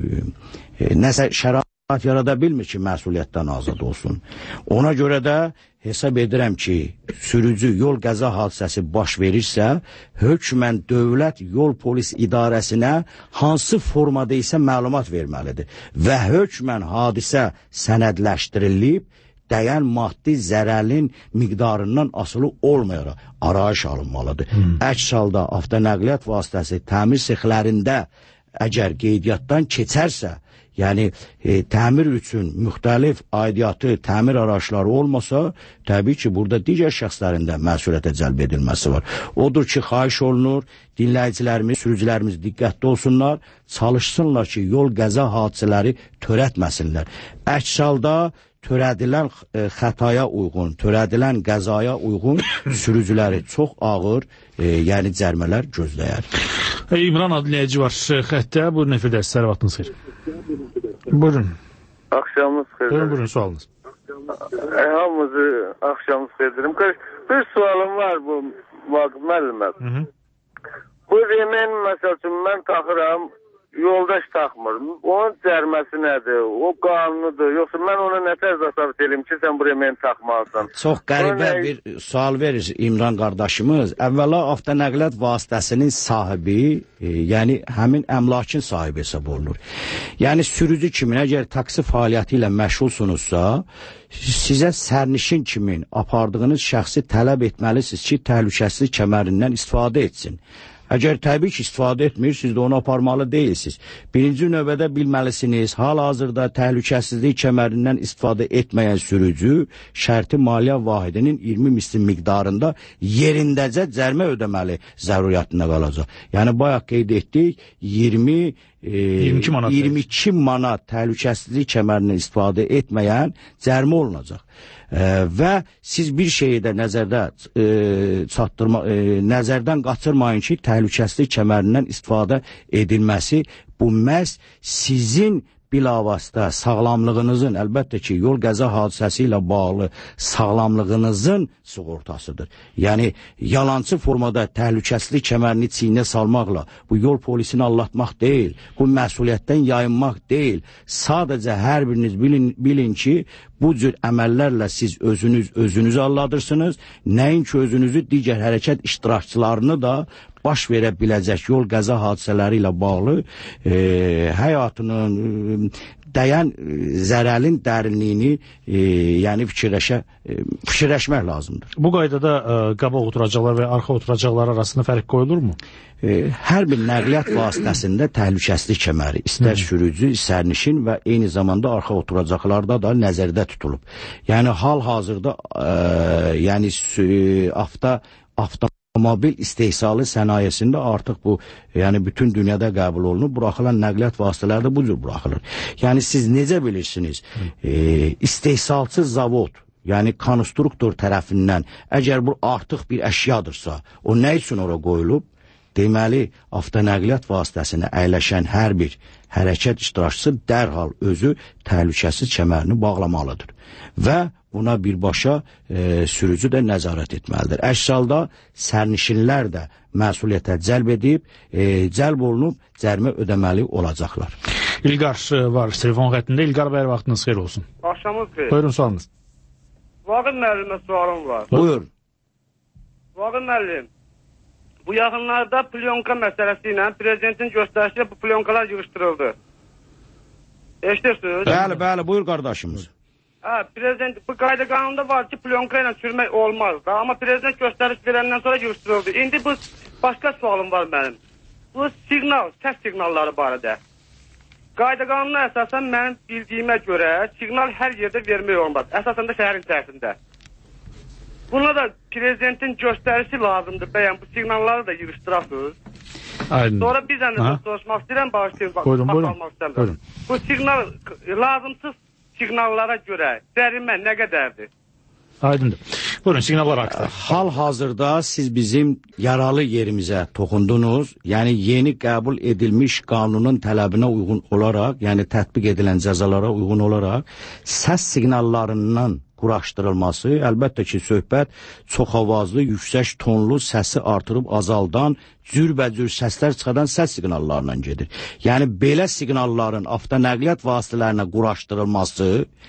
e, nəsə şərait yarada bilmir ki, məsuliyyətdən azad olsun. Ona görə də hesab edirəm ki, sürücü yol qəza hadisəsi baş verirsə, hökmən dövlət yol polis idarəsinə hansı formada isə məlumat verməlidir və hökmən hadisə sənədləşdirilib, dəyən maddi zərərin miqdarından asılı olmayaraq arayış alınmalıdır. Hmm. Əks halda avtonəqliyyat vasitəsi təmir sexlərində əgər qeydiyyatdan keçərsə, yəni e, təmir üçün müxtəlif aidiyyatı təmir araçları olmasa, təbii ki, burada digər şəxslərin də məsuliyyətə cəlb edilməsi var. Odur ki, xahiş olunur, dinləyicilərimiz, sürücülərimiz diqqətli olsunlar, çalışsınlar ki, yol qəza hadisələri törətməsinlər. Əks halda törədilən e, xətaya uyğun, törədilən qəzaya uyğun sürücüləri çox ağır, e, yəni cərmələr gözləyər. E, İmran adlı dinləyici var xəttə. Buyurun, efirdə sərvatınız xeyr. Buyurun. Axşamınız xeyir. Buyurun, buyurun, sualınız. E, hamımızı axşamınız xeyir dedim. Bir sualım var bu Vaqif müəllimə. Bu remen məsəl üçün mən taxıram, yoldaş taxmır. Onun cərməsi nədir? O qanunudur. Yoxsa mən ona nə tərz əsabət edeyim ki, sən buraya məni taxmalısan? Çox qəribə bir sual verir İmran qardaşımız. Əvvəla avtonəqliyyat vasitəsinin sahibi, e, yəni həmin əmlakın sahibi hesab olunur. Yəni sürücü kimin, əgər taksi fəaliyyəti ilə məşğulsunuzsa, sizə sərnişin kimin apardığınız şəxsi tələb etməlisiniz ki, təhlükəsizlik kəmərindən istifadə etsin. Əgər təbii ki, istifadə etmir, siz də onu aparmalı deyilsiniz. Birinci növbədə bilməlisiniz, hal-hazırda təhlükəsizlik kəmərindən istifadə etməyən sürücü şərti maliyyə vahidinin iyirmi misli miqdarında yerindəcə cərmə ödəməli zəruriyyətində qalacaq. Yəni, bayaq qeyd etdik, iyirmi iyirmi iki manat, iyirmi iki manat təhlükəsizlik kəmərindən istifadə etməyən cərmə olunacaq. E, və siz bir şeyi də nəzərdə e, çatdırma, e, nəzərdən qaçırmayın ki, təhlükəsizlik kəmərindən istifadə edilməsi bu məhz sizin bilavasitə sağlamlığınızın, əlbəttə ki, yol qəza hadisəsi ilə bağlı sağlamlığınızın sığortasıdır. Yəni, yalancı formada təhlükəsizlik kəmərini çiynə salmaqla bu yol polisini allatmaq deyil, bu məsuliyyətdən yayınmaq deyil. Sadəcə hər biriniz bilin, bilin ki, bu cür əməllərlə siz özünüz özünüzü alladırsınız, nəinki özünüzü digər hərəkət iştirakçılarını da baş verə biləcək yol qəza hadisələri ilə bağlı e, həyatının e, dəyən e, zərərin dərinliyini e, yəni fikirləşə, e, fikirləşmək lazımdır. Bu qaydada e, qabaq oturacaqlar və arxa oturacaqlar arasında fərq qoyulurmu? E, hər bir nəqliyyat vasitəsində təhlükəsizlik kəməri, istər sürücü, sərnişin və eyni zamanda arxa oturacaqlarda da nəzərdə tutulub. Yəni hal-hazırda e, yəni e, avto avto Avtomobil istehsalı sənayesində artıq bu, yəni bütün dünyada qəbul olunub, buraxılan nəqliyyat vasitələri də bu cür buraxılır. Yəni siz necə bilirsiniz, e, istehsalçı zavod, yəni konstruktor tərəfindən, əgər bu artıq bir əşyadırsa, o nə üçün ora qoyulub? Deməli, avtonəqliyyat vasitəsində əyləşən hər bir hərəkət iştirakçısı dərhal özü təhlükəsiz kəmərini bağlamalıdır və buna birbaşa e, sürücü də nəzarət etməlidir. Əks halda sərnişinlər də məsuliyyətə cəlb edib, e, cəlb olunub cərimə ödəməli olacaqlar. İlqar var telefon xəttində. İlqar bəy, vaxtınız xeyir olsun. Axşamınız xeyir. Buyurun, sualınız. Vaqif müəllimə sualım var. Buyur. Vaqif müəllim, bu yaxınlarda plyonka məsələsi ilə prezidentin göstərişiyle bu plyonkalar yığışdırıldı. Eşidirsiniz? Bəli, bəli, buyur qardaşımız. Ha, prezident, bu qayda qanunda var ki, plyonka ilə sürmək olmaz da, amma prezident göstəriş verəndən sonra yığışdırıldı. İndi bu başqa sualım var mənim. Bu siqnal, səs siqnalları barədə. Qayda qanuna əsasən mənim bildiyimə görə siqnal hər yerdə vermək olmaz. Əsasən də şəhərin içərisində. Buna da prezidentin göstərişi lazımdır bəyən, bu siqnalları da yığışdırasınız. Aynen. Sonra biz də soruşmaq istəyirəm, bağışlayın. Buyurun, buyurun. buyurun. Bu siqnal, lazımsız siqnallara görə cərimə nə qədərdir? Aydındır. Buyurun, siqnallar haqqında. Hal-hazırda siz bizim yaralı yerimizə toxundunuz. Yəni yeni qəbul edilmiş qanunun tələbinə uyğun olaraq, yəni tətbiq edilən cəzalara uyğun olaraq səs siqnallarından quraşdırılması, əlbəttə ki, söhbət çox avazlı, yüksək tonlu, səsi artırıb azaldan, cürbəcür səslər çıxadan səs siqnallarla gedir. Yəni belə siqnalların avtonəqliyyat vasitələrinə quraşdırılması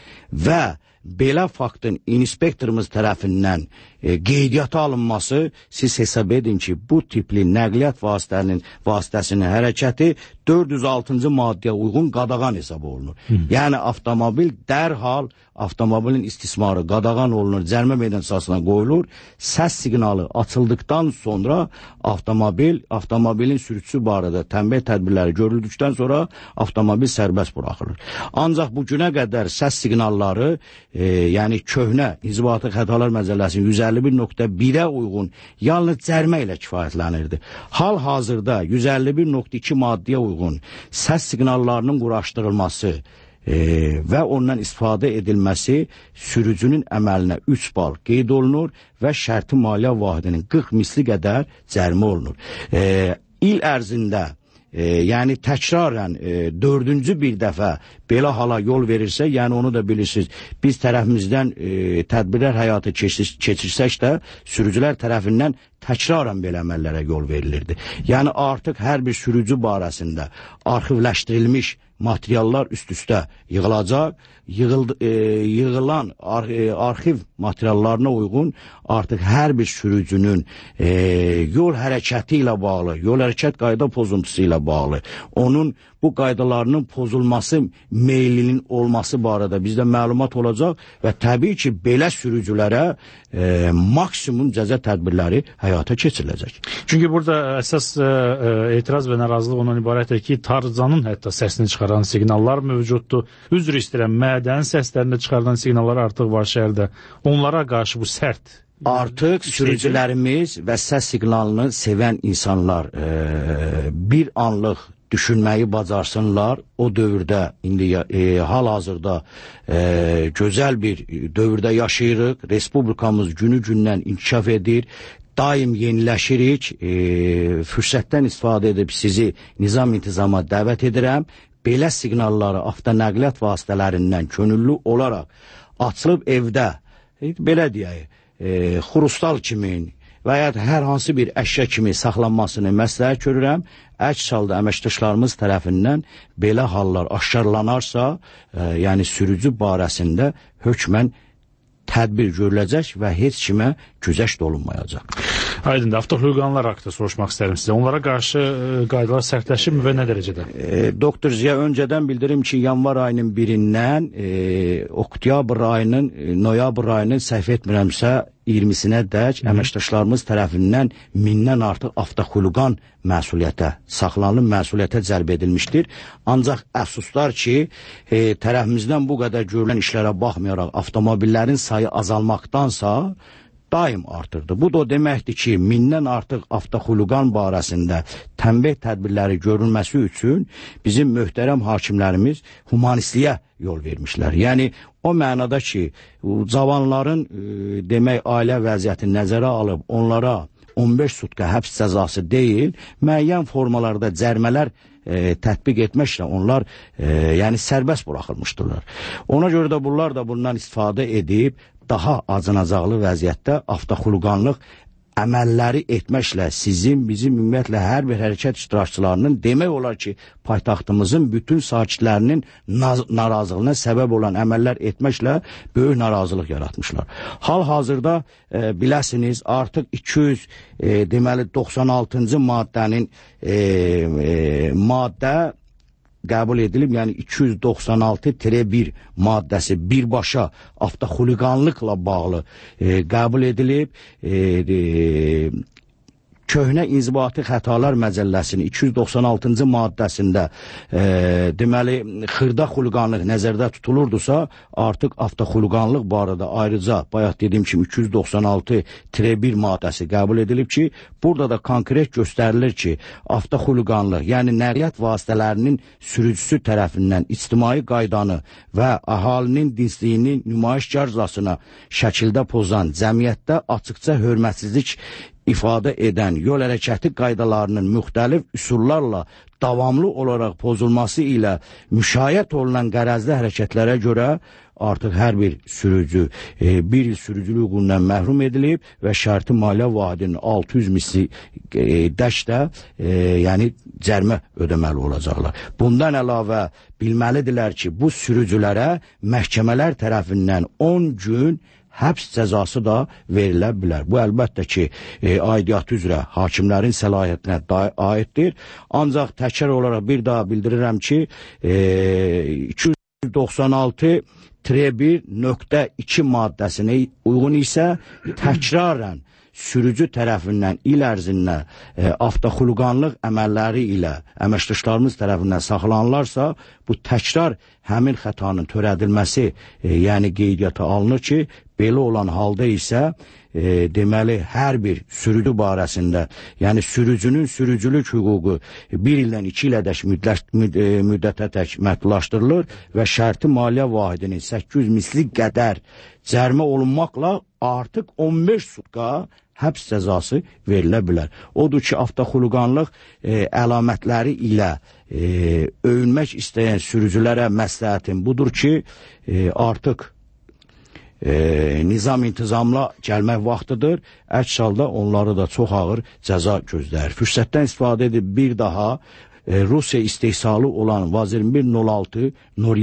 və belə faktın inspektorumuz tərəfindən e, qeydiyyata alınması, siz hesab edin ki, bu tipli nəqliyyat vasitəsinin, vasitəsinin hərəkəti dörd yüz altıncı maddəyə uyğun qadağan hesab olunur. Hı. Yəni avtomobil dərhal avtomobilin istismarı qadağan olunur, cərimə meydançasına qoyulur. Səs siqnalı açıldıqdan sonra avtomobil, avtomobilin sürücüsü barədə tənbih tədbirləri görüldükdən sonra avtomobil sərbəst buraxılır. Ancaq bu günə qədər səs siqnalları, e, yəni köhnə İnzibati Xətalar Məcəlləsinin yüz əlli bir nöqtə birə uyğun yalnız cərimə ilə kifayətlənirdi. Hal-hazırda yüz əlli bir nöqtə iki maddəyə uyğun səs siqnallarının quraşdırılması e, və ondan istifadə edilməsi sürücünün əməlinə üç bal qeyd olunur və şərti maliyyə vahidinin qırx misli qədər cərimə olunur. E, il ərzində E, yəni təkrarən e, dördüncü bir dəfə belə hala yol verirsə, yəni onu da bilirsiniz, biz tərəfimizdən e, tədbirlər həyata keçir, keçirsək də sürücülər tərəfindən təkrarən belə əməllərə yol verilirdi. Yəni artıq hər bir sürücü barəsində arxivləşdirilmiş materiallar üst-üstə yığılacaq. Yığıldı, e, yığılan ar, e, arxiv materiallarına uyğun artıq hər bir sürücünün e, yol hərəkəti ilə bağlı, yol hərəkət qayda pozuntusu ilə bağlı, onun bu qaydalarının pozulması meylinin olması barədə bizdə məlumat olacaq və təbii ki, belə sürücülərə e, maksimum cəza tədbirləri həyata keçiriləcək. Çünki burada əsas e, etiraz və narazılıq ondan ibarətdir ki, tarzanın hətta səsini çıxaran siqnallar mövcuddur. Üzr istəyirəm, mədənin səslərində çıxardan siqnallar artıq var şəhərdə. Onlara qarşı bu sərt Artıq sürücülərimiz və səs siqnalını sevən insanlar e, bir anlıq düşünməyi bacarsınlar. O dövrdə, indi e, hal-hazırda e, gözəl bir dövrdə yaşayırıq. Respublikamız günü-gündən inkişaf edir. Daim yeniləşirik. E, fürsətdən istifadə edib sizi nizam-intizama dəvət edirəm. Belə siqnalları avtonəqliyyat vasitələrindən könüllü olaraq açılıb evdə, e, belə deyək, e, xurustal kimi və ya hər hansı bir əşya kimi saxlanmasını məsləhət görürəm. Əks halda əməkdaşlarımız tərəfindən belə hallar aşkarlanarsa, e, yəni sürücü barəsində hökmən tədbir görüləcək və heç kimə güzəşt olunmayacaq. Aydındır. Avtohüquqanlar haqqında soruşmaq istərim sizə. Onlara qarşı e, qaydalar sərtləşirmi və nə dərəcədə? E, doktor Ziya, öncədən bildirim ki, yanvar ayının birindən e, oktyabr ayının, e, noyabr ayının səhv etmirəmsə iyirmisinə dək əməkdaşlarımız tərəfindən mindən artıq avtohüquqan məsuliyyətə, saxlanılıb məsuliyyətə cəlb edilmişdir. Ancaq əfsuslar ki, e, tərəfimizdən bu qədər görülən işlərə baxmayaraq avtomobillərin sayı azalmaqdansa daim artırdı. Bu da o deməkdir ki, mindən artıq avtohüquqan barəsində tənbih tədbirləri görülməsi üçün bizim möhtərəm hakimlərimiz humanistliyə yol vermişlər. Yəni o mənada ki, cavanların e, demək ailə vəziyyətini nəzərə alıb onlara on beş sutka həbs cəzası deyil, müəyyən formalarda cərmələr e, tətbiq etməklə onlar e, yəni sərbəst buraxılmışdırlar. Ona görə də bunlar da bundan istifadə edib daha acınacaqlı vəziyyətdə avtoxulqanlıq əməlləri etməklə sizin, bizim ümumiyyətlə hər bir hərəkət iştirakçılarının demək olar ki, paytaxtımızın bütün sakitlərinin narazılığına səbəb olan əməllər etməklə böyük narazılıq yaratmışlar. Hal-hazırda e, biləsiniz, artıq iki yüz e, deməli doxsan altıncı maddənin e, e, maddə qəbul edilib, yəni iki yüz doxsan altı bir maddəsi birbaşa avtoxuliqanlıqla bağlı e, qəbul edilib. E, e, Köhnə İnzibati Xətalar Məcəlləsinin iki yüz doxsan altıncı maddəsində e, deməli xırda xuliqanlıq nəzərdə tutulurdusa, artıq avtoxuliqanlıq barədə ayrıca bayaq dediyim kimi iki yüz doxsan altı bir maddəsi qəbul edilib ki, burada da konkret göstərilir ki, avtoxuliqanlıq, yəni nəqliyyat vasitələrinin sürücüsü tərəfindən ictimai qaydanı və əhalinin dinsliyini nümayişkarcasına şəkildə pozan, cəmiyyətdə açıqca hörmətsizlik ifadə edən yol hərəkəti qaydalarının müxtəlif üsullarla davamlı olaraq pozulması ilə müşayiət olunan qərəzli hərəkətlərə görə artıq hər bir sürücü e, bir il sürücülük hüququndan məhrum edilib və şərti maliyyə vahidinin altı yüz misli e, dəşdə e, yəni cərmə ödəməli olacaqlar. Bundan əlavə bilməlidirlər ki, bu sürücülərə məhkəmələr tərəfindən on gün həbs cəzası da verilə bilər. Bu əlbəttə ki, e, aidiyyatı üzrə hakimlərin səlahiyyətinə aiddir. Ancaq təkrar olaraq bir daha bildirirəm ki, e, iki yüz doxsan altı bir nöqtə iki maddəsinə uyğun isə təkrarən sürücü tərəfindən il ərzində e, avtoxuliqanlıq əməlləri ilə əməkdaşlarımız tərəfindən saxlanılarsa, bu təkrar həmin xətanın törədilməsi e, yəni qeydiyyata alınır ki, belə olan halda isə e, deməli hər bir sürücü barəsində, yəni sürücünün sürücülük hüququ bir ildən iki ilədək müddətə tək məhdudlaşdırılır və şərti maliyyə vahidinin səkkiz yüz misli qədər cərmə olunmaqla artıq on beş sutka həbs cəzası verilə bilər. Odur ki, avtoxuliqanlıq e, əlamətləri ilə e, öyünmək istəyən sürücülərə məsləhətim budur ki, e, artıq e, nizam intizamla gəlmək vaxtıdır. Əks halda onları da çox ağır cəza gözləyir. Fürsətdən istifadə edib bir daha e, Rusiya istehsalı olan Vaz iyirmi bir nol altı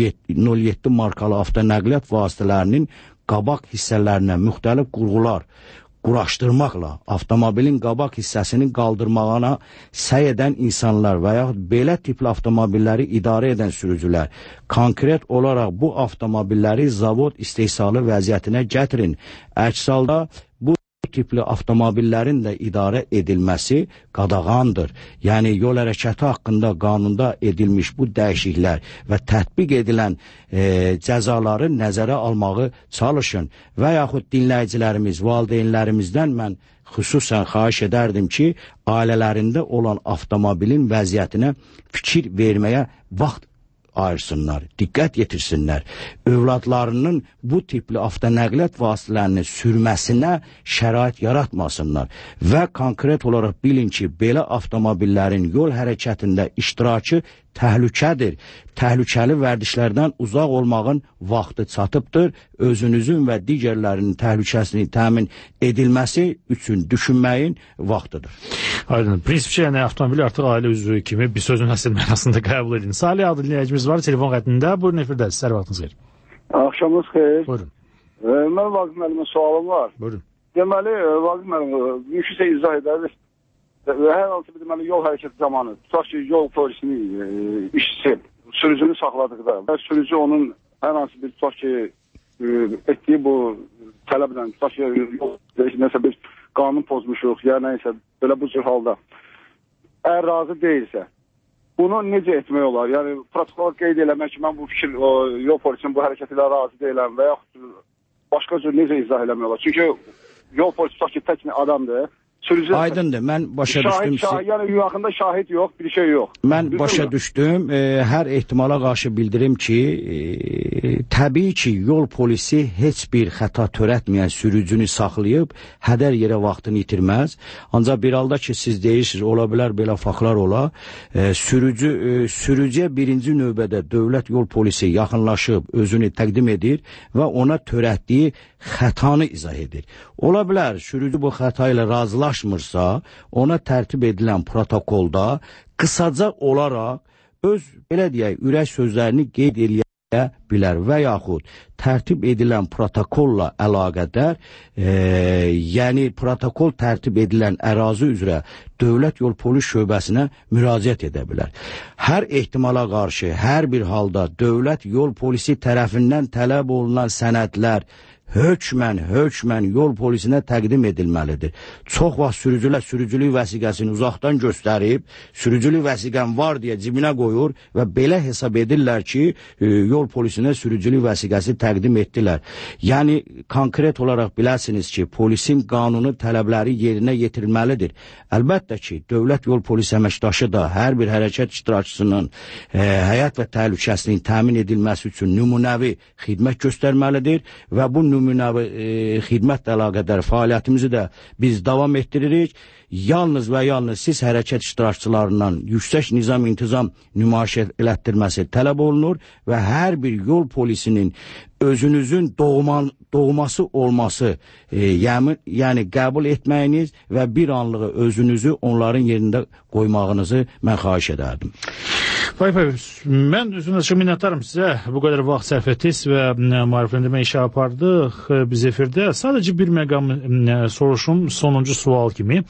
nol yeddi markalı avtonəqliyyat vasitələrinin qabaq hissələrinə müxtəlif qurğular quraşdırmaqla avtomobilin qabaq hissəsini qaldırmağına səy edən insanlar və yaxud belə tipli avtomobilləri idarə edən sürücülər konkret olaraq bu avtomobilləri zavod istehsalı vəziyyətinə gətirin. Əks halda bu tipli avtomobillərin də idarə edilməsi qadağandır. Yəni yol hərəkəti haqqında qanunda edilmiş bu dəyişikliklər və tətbiq edilən e, cəzaları nəzərə almağı çalışın. Və yaxud dinləyicilərimiz, valideynlərimizdən mən xüsusən xahiş edərdim ki, ailələrində olan avtomobilin vəziyyətinə fikir verməyə vaxt ayırsınlar, diqqət yetirsinlər. Övladlarının bu tipli avtonəqliyyat vasitələrini sürməsinə şərait yaratmasınlar və konkret olaraq bilin ki, belə avtomobillərin yol hərəkətində iştirakı təhlükədir. Təhlükəli vərdişlərdən uzaq olmağın vaxtı çatıbdır. Özünüzün və digərlərinin təhlükəsini təmin edilməsi üçün düşünməyin vaxtıdır. Aydın. Prinsipçə, yəni avtomobil artıq ailə üzvü kimi bir sözün əsl mənasında qəbul edin. Salih adlı dinləyicimiz var telefon xəttində. Buyurun efirdəsiz. Sər vaxtınız xeyir. Axşamınız xeyir. Buyurun. E, mən Vaqif müəllimə sualım var. Buyurun. Deməli, Vaqif müəllim, mümkünsə izah edəriz. Hər hansı bir deməli yol hərəkəti zamanı, tutaq ki, yol polisinin e, işçisi sürücünü saxladıqda və sürücü onun hər hansı bir tutaq ki, e, etdiyi bu tələblə, tutaq ki, yol, nəsə bir qanun pozmuşuq, ya nəysə, belə bu cür halda əgər razı deyilsə, bunu necə etmək olar? Yəni, protokol qeyd eləmək ki, mən bu fikir, o, yol polisinin bu hərəkəti ilə razı deyiləm və yaxud başqa cür necə izah eləmək olar? Çünki yol polisi tutaq ki, tək adamdır. Sürücü Aydındır, mən başa şahid, düşdüm. Şahid, yəni yaxında şahid yox, bir şey yox. Mən Düzdür başa mi? düşdüm. E, hər ehtimala qarşı bildirim ki, e, təbii ki, yol polisi heç bir xəta törətməyən sürücünü saxlayıb hədər yerə vaxtını itirməz. Ancaq bir halda ki, siz deyirsiniz, ola bilər belə faktlar ola, e, sürücü e, sürücüyə birinci növbədə dövlət yol polisi yaxınlaşıb özünü təqdim edir və ona törətdiyi xətanı izah edir. Ola bilər, sürücü bu xəta ilə razılaşmırsa, ona tərtib edilən protokolda qısaca olaraq öz, belə deyək, ürək sözlərini qeyd edə bilər və yaxud tərtib edilən protokolla əlaqədar, e, yəni protokol tərtib edilən ərazi üzrə dövlət yol polis şöbəsinə müraciət edə bilər. Hər ehtimala qarşı, hər bir halda dövlət yol polisi tərəfindən tələb olunan sənədlər hökmən, hökmən yol polisinə təqdim edilməlidir. Çox vaxt sürücülər sürücülük vəsiqəsini uzaqdan göstərib, sürücülük vəsiqən var deyə cibinə qoyur və belə hesab edirlər ki, yol polisinə sürücülük vəsiqəsi təqdim etdilər. Yəni, konkret olaraq biləsiniz ki, polisin qanunu tələbləri yerinə yetirilməlidir. Əlbəttə ki, dövlət yol polisi əməkdaşı da hər bir hərəkət iştirakçısının e, həyat və təhlükəsinin təmin edilməsi üçün nümunəvi xidmət göstərməlidir və bu nümunəvi e, xidmətlə əlaqədar fəaliyyətimizi də biz davam etdiririk. Yalnız və yalnız siz hərəkət iştirakçılarından yüksək nizam intizam nümayiş elətdirməsi tələb olunur və hər bir yol polisinin özünüzün doğman, doğması olması, e, yəni, yəni qəbul etməyiniz və bir anlığı özünüzü onların yerində qoymağınızı mən xahiş edərdim. Vay vay, mən özünə çox minnətdarım sizə. Bu qədər vaxt sərf etdiniz və maarifləndirmə işi apardıq biz efirdə. Sadəcə bir məqam soruşum, sonuncu sual kimi.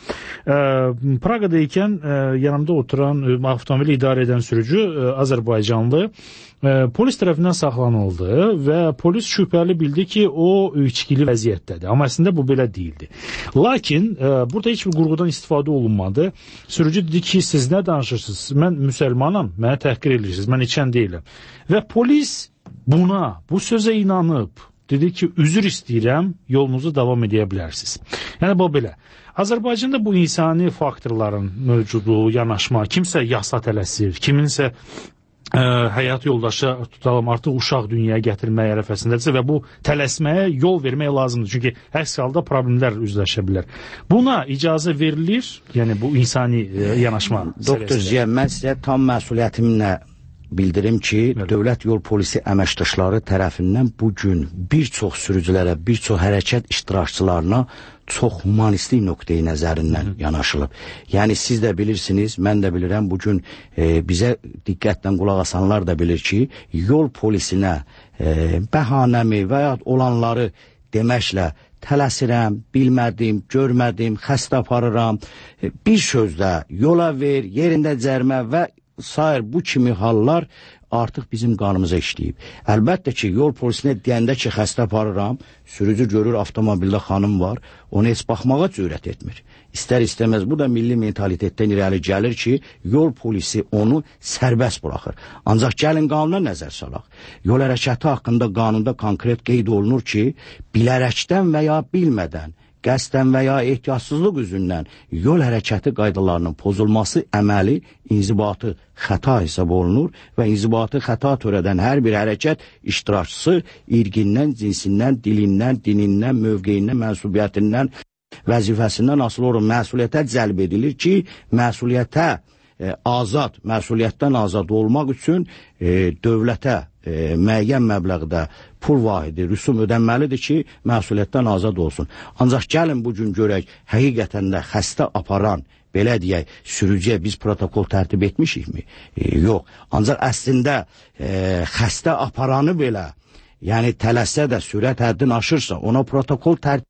Praqada ikən yanımda oturan avtomobili idarə edən sürücü Azərbaycanlı polis tərəfindən saxlanıldı və polis şübhəli bildi ki, o içkili vəziyyətdədir. Amma əslində bu belə deyildi. Lakin burada heç bir qurğudan istifadə olunmadı. Sürücü dedi ki, siz nə danışırsınız? Mən müsəlmanam, mənə təhqir edirsiniz, mən içən deyiləm. Və polis buna, bu sözə inanıb, dedi ki, üzr istəyirəm, yolunuzu davam edə bilərsiniz. Yəni, bu belə. Azərbaycanda bu insani faktorların mövcudluğu, yanaşma, kimsə yasa tələsir, kiminsə Ə, həyat yoldaşı tutalım artıq uşaq dünyaya gətirməyə ərəfəsindədirsə və bu tələsməyə yol vermək lazımdır. Çünki əks halda problemlər üzləşə bilər. Buna icazə verilir, yəni bu insani ə, yanaşma. Doktor Ziya, mən sizə tam məsuliyyətimlə bildirim ki, evet. Dövlət yol polisi əməkdaşları tərəfindən bugün bir çox sürücülərə, bir çox hərəkət iştirakçılarına çox humanistlik nöqteyi nəzərindən yanaşılıb. Yəni siz də bilirsiniz, mən də bilirəm, bugün e, bizə diqqətlə qulaq asanlar da bilir ki, yol polisinə e, bəhanəmi və ya olanları deməklə tələsirəm, bilmədim, görmədim, xəstə aparıram, e, bir sözlə yola ver, yerində cərmə və sair bu kimi hallar artıq bizim qanımıza işləyib. Əlbəttə ki, yol polisinə deyəndə ki, xəstə aparıram, sürücü görür avtomobildə xanım var, onu heç baxmağa cürət etmir. İstər istəməz, bu da milli mentalitetdən irəli gəlir ki, yol polisi onu sərbəst buraxır. Ancaq gəlin qanuna nəzər salaq. Yol hərəkəti haqqında qanunda konkret qeyd olunur ki, bilərəkdən və ya bilmədən, qəsdən və ya ehtiyatsızlıq üzündən yol hərəkəti qaydalarının pozulması əməli inzibatı xəta hesab olunur və inzibatı xəta törədən hər bir hərəkət iştirakçısı irqindən, cinsindən, dilindən, dinindən, mövqeyindən, mənsubiyyətindən, vəzifəsindən asılı olan məsuliyyətə cəlb edilir ki, məsuliyyətə e, azad, məsuliyyətdən azad olmaq üçün e, dövlətə E, müəyyən məbləğdə pul vahidi, rüsum ödənməlidir ki, məsuliyyətdən azad olsun. Ancaq gəlin bugün görək, həqiqətən də xəstə aparan, belə deyək, sürücüyə biz protokol tərtib etmişikmi? E, yox. Ancaq əslində e, xəstə aparanı belə, yəni tələssə də sürət həddini aşırsa, ona protokol tərtib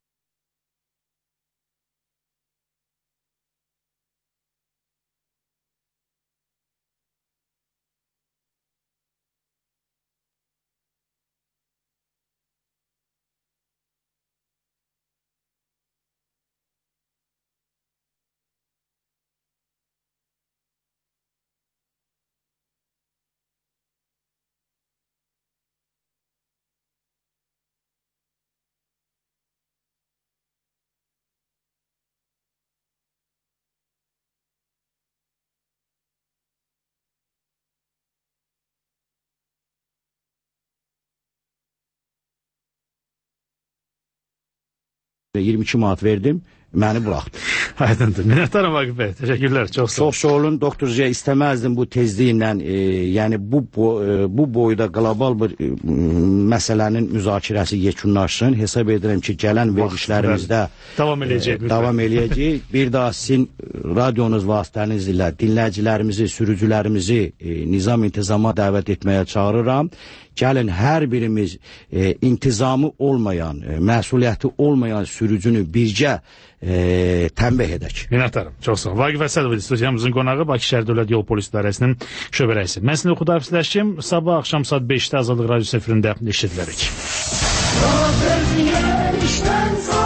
iyirmi iki manat verdim, məni buraxdı. Aydındır. Minnətdaram Vaqif bəy. Təşəkkürlər. Çox sağ olun. Çox sağ olun. Doktor Ziya, istəməzdim bu tezliklə, e, yəni bu bu, e, bu boyda qlobal bir e, məsələnin müzakirəsi yekunlaşsın. Hesab edirəm ki, gələn verilişlərimizdə davam eləyəcək. E, davam eləyəcək. Bir daha sizin radionuz vasitənizlə dinləyicilərimizi, sürücülərimizi e, nizam-intizama dəvət etməyə çağırıram. Gəlin hər birimiz e, intizamı olmayan, e, məsuliyyəti olmayan sürücünü bircə e, tənbih edək. Minnətdaram. Çox sağ olun. Vaqif Əsədov studiyamızın qonağı Bakı şəhər Dövlət Yol Polis İdarəsinin şöbə rəisi. Mən sizinlə xudahafizləşim. Sabah axşam saat beşdə Azadlıq Radio efirində eşidilərik.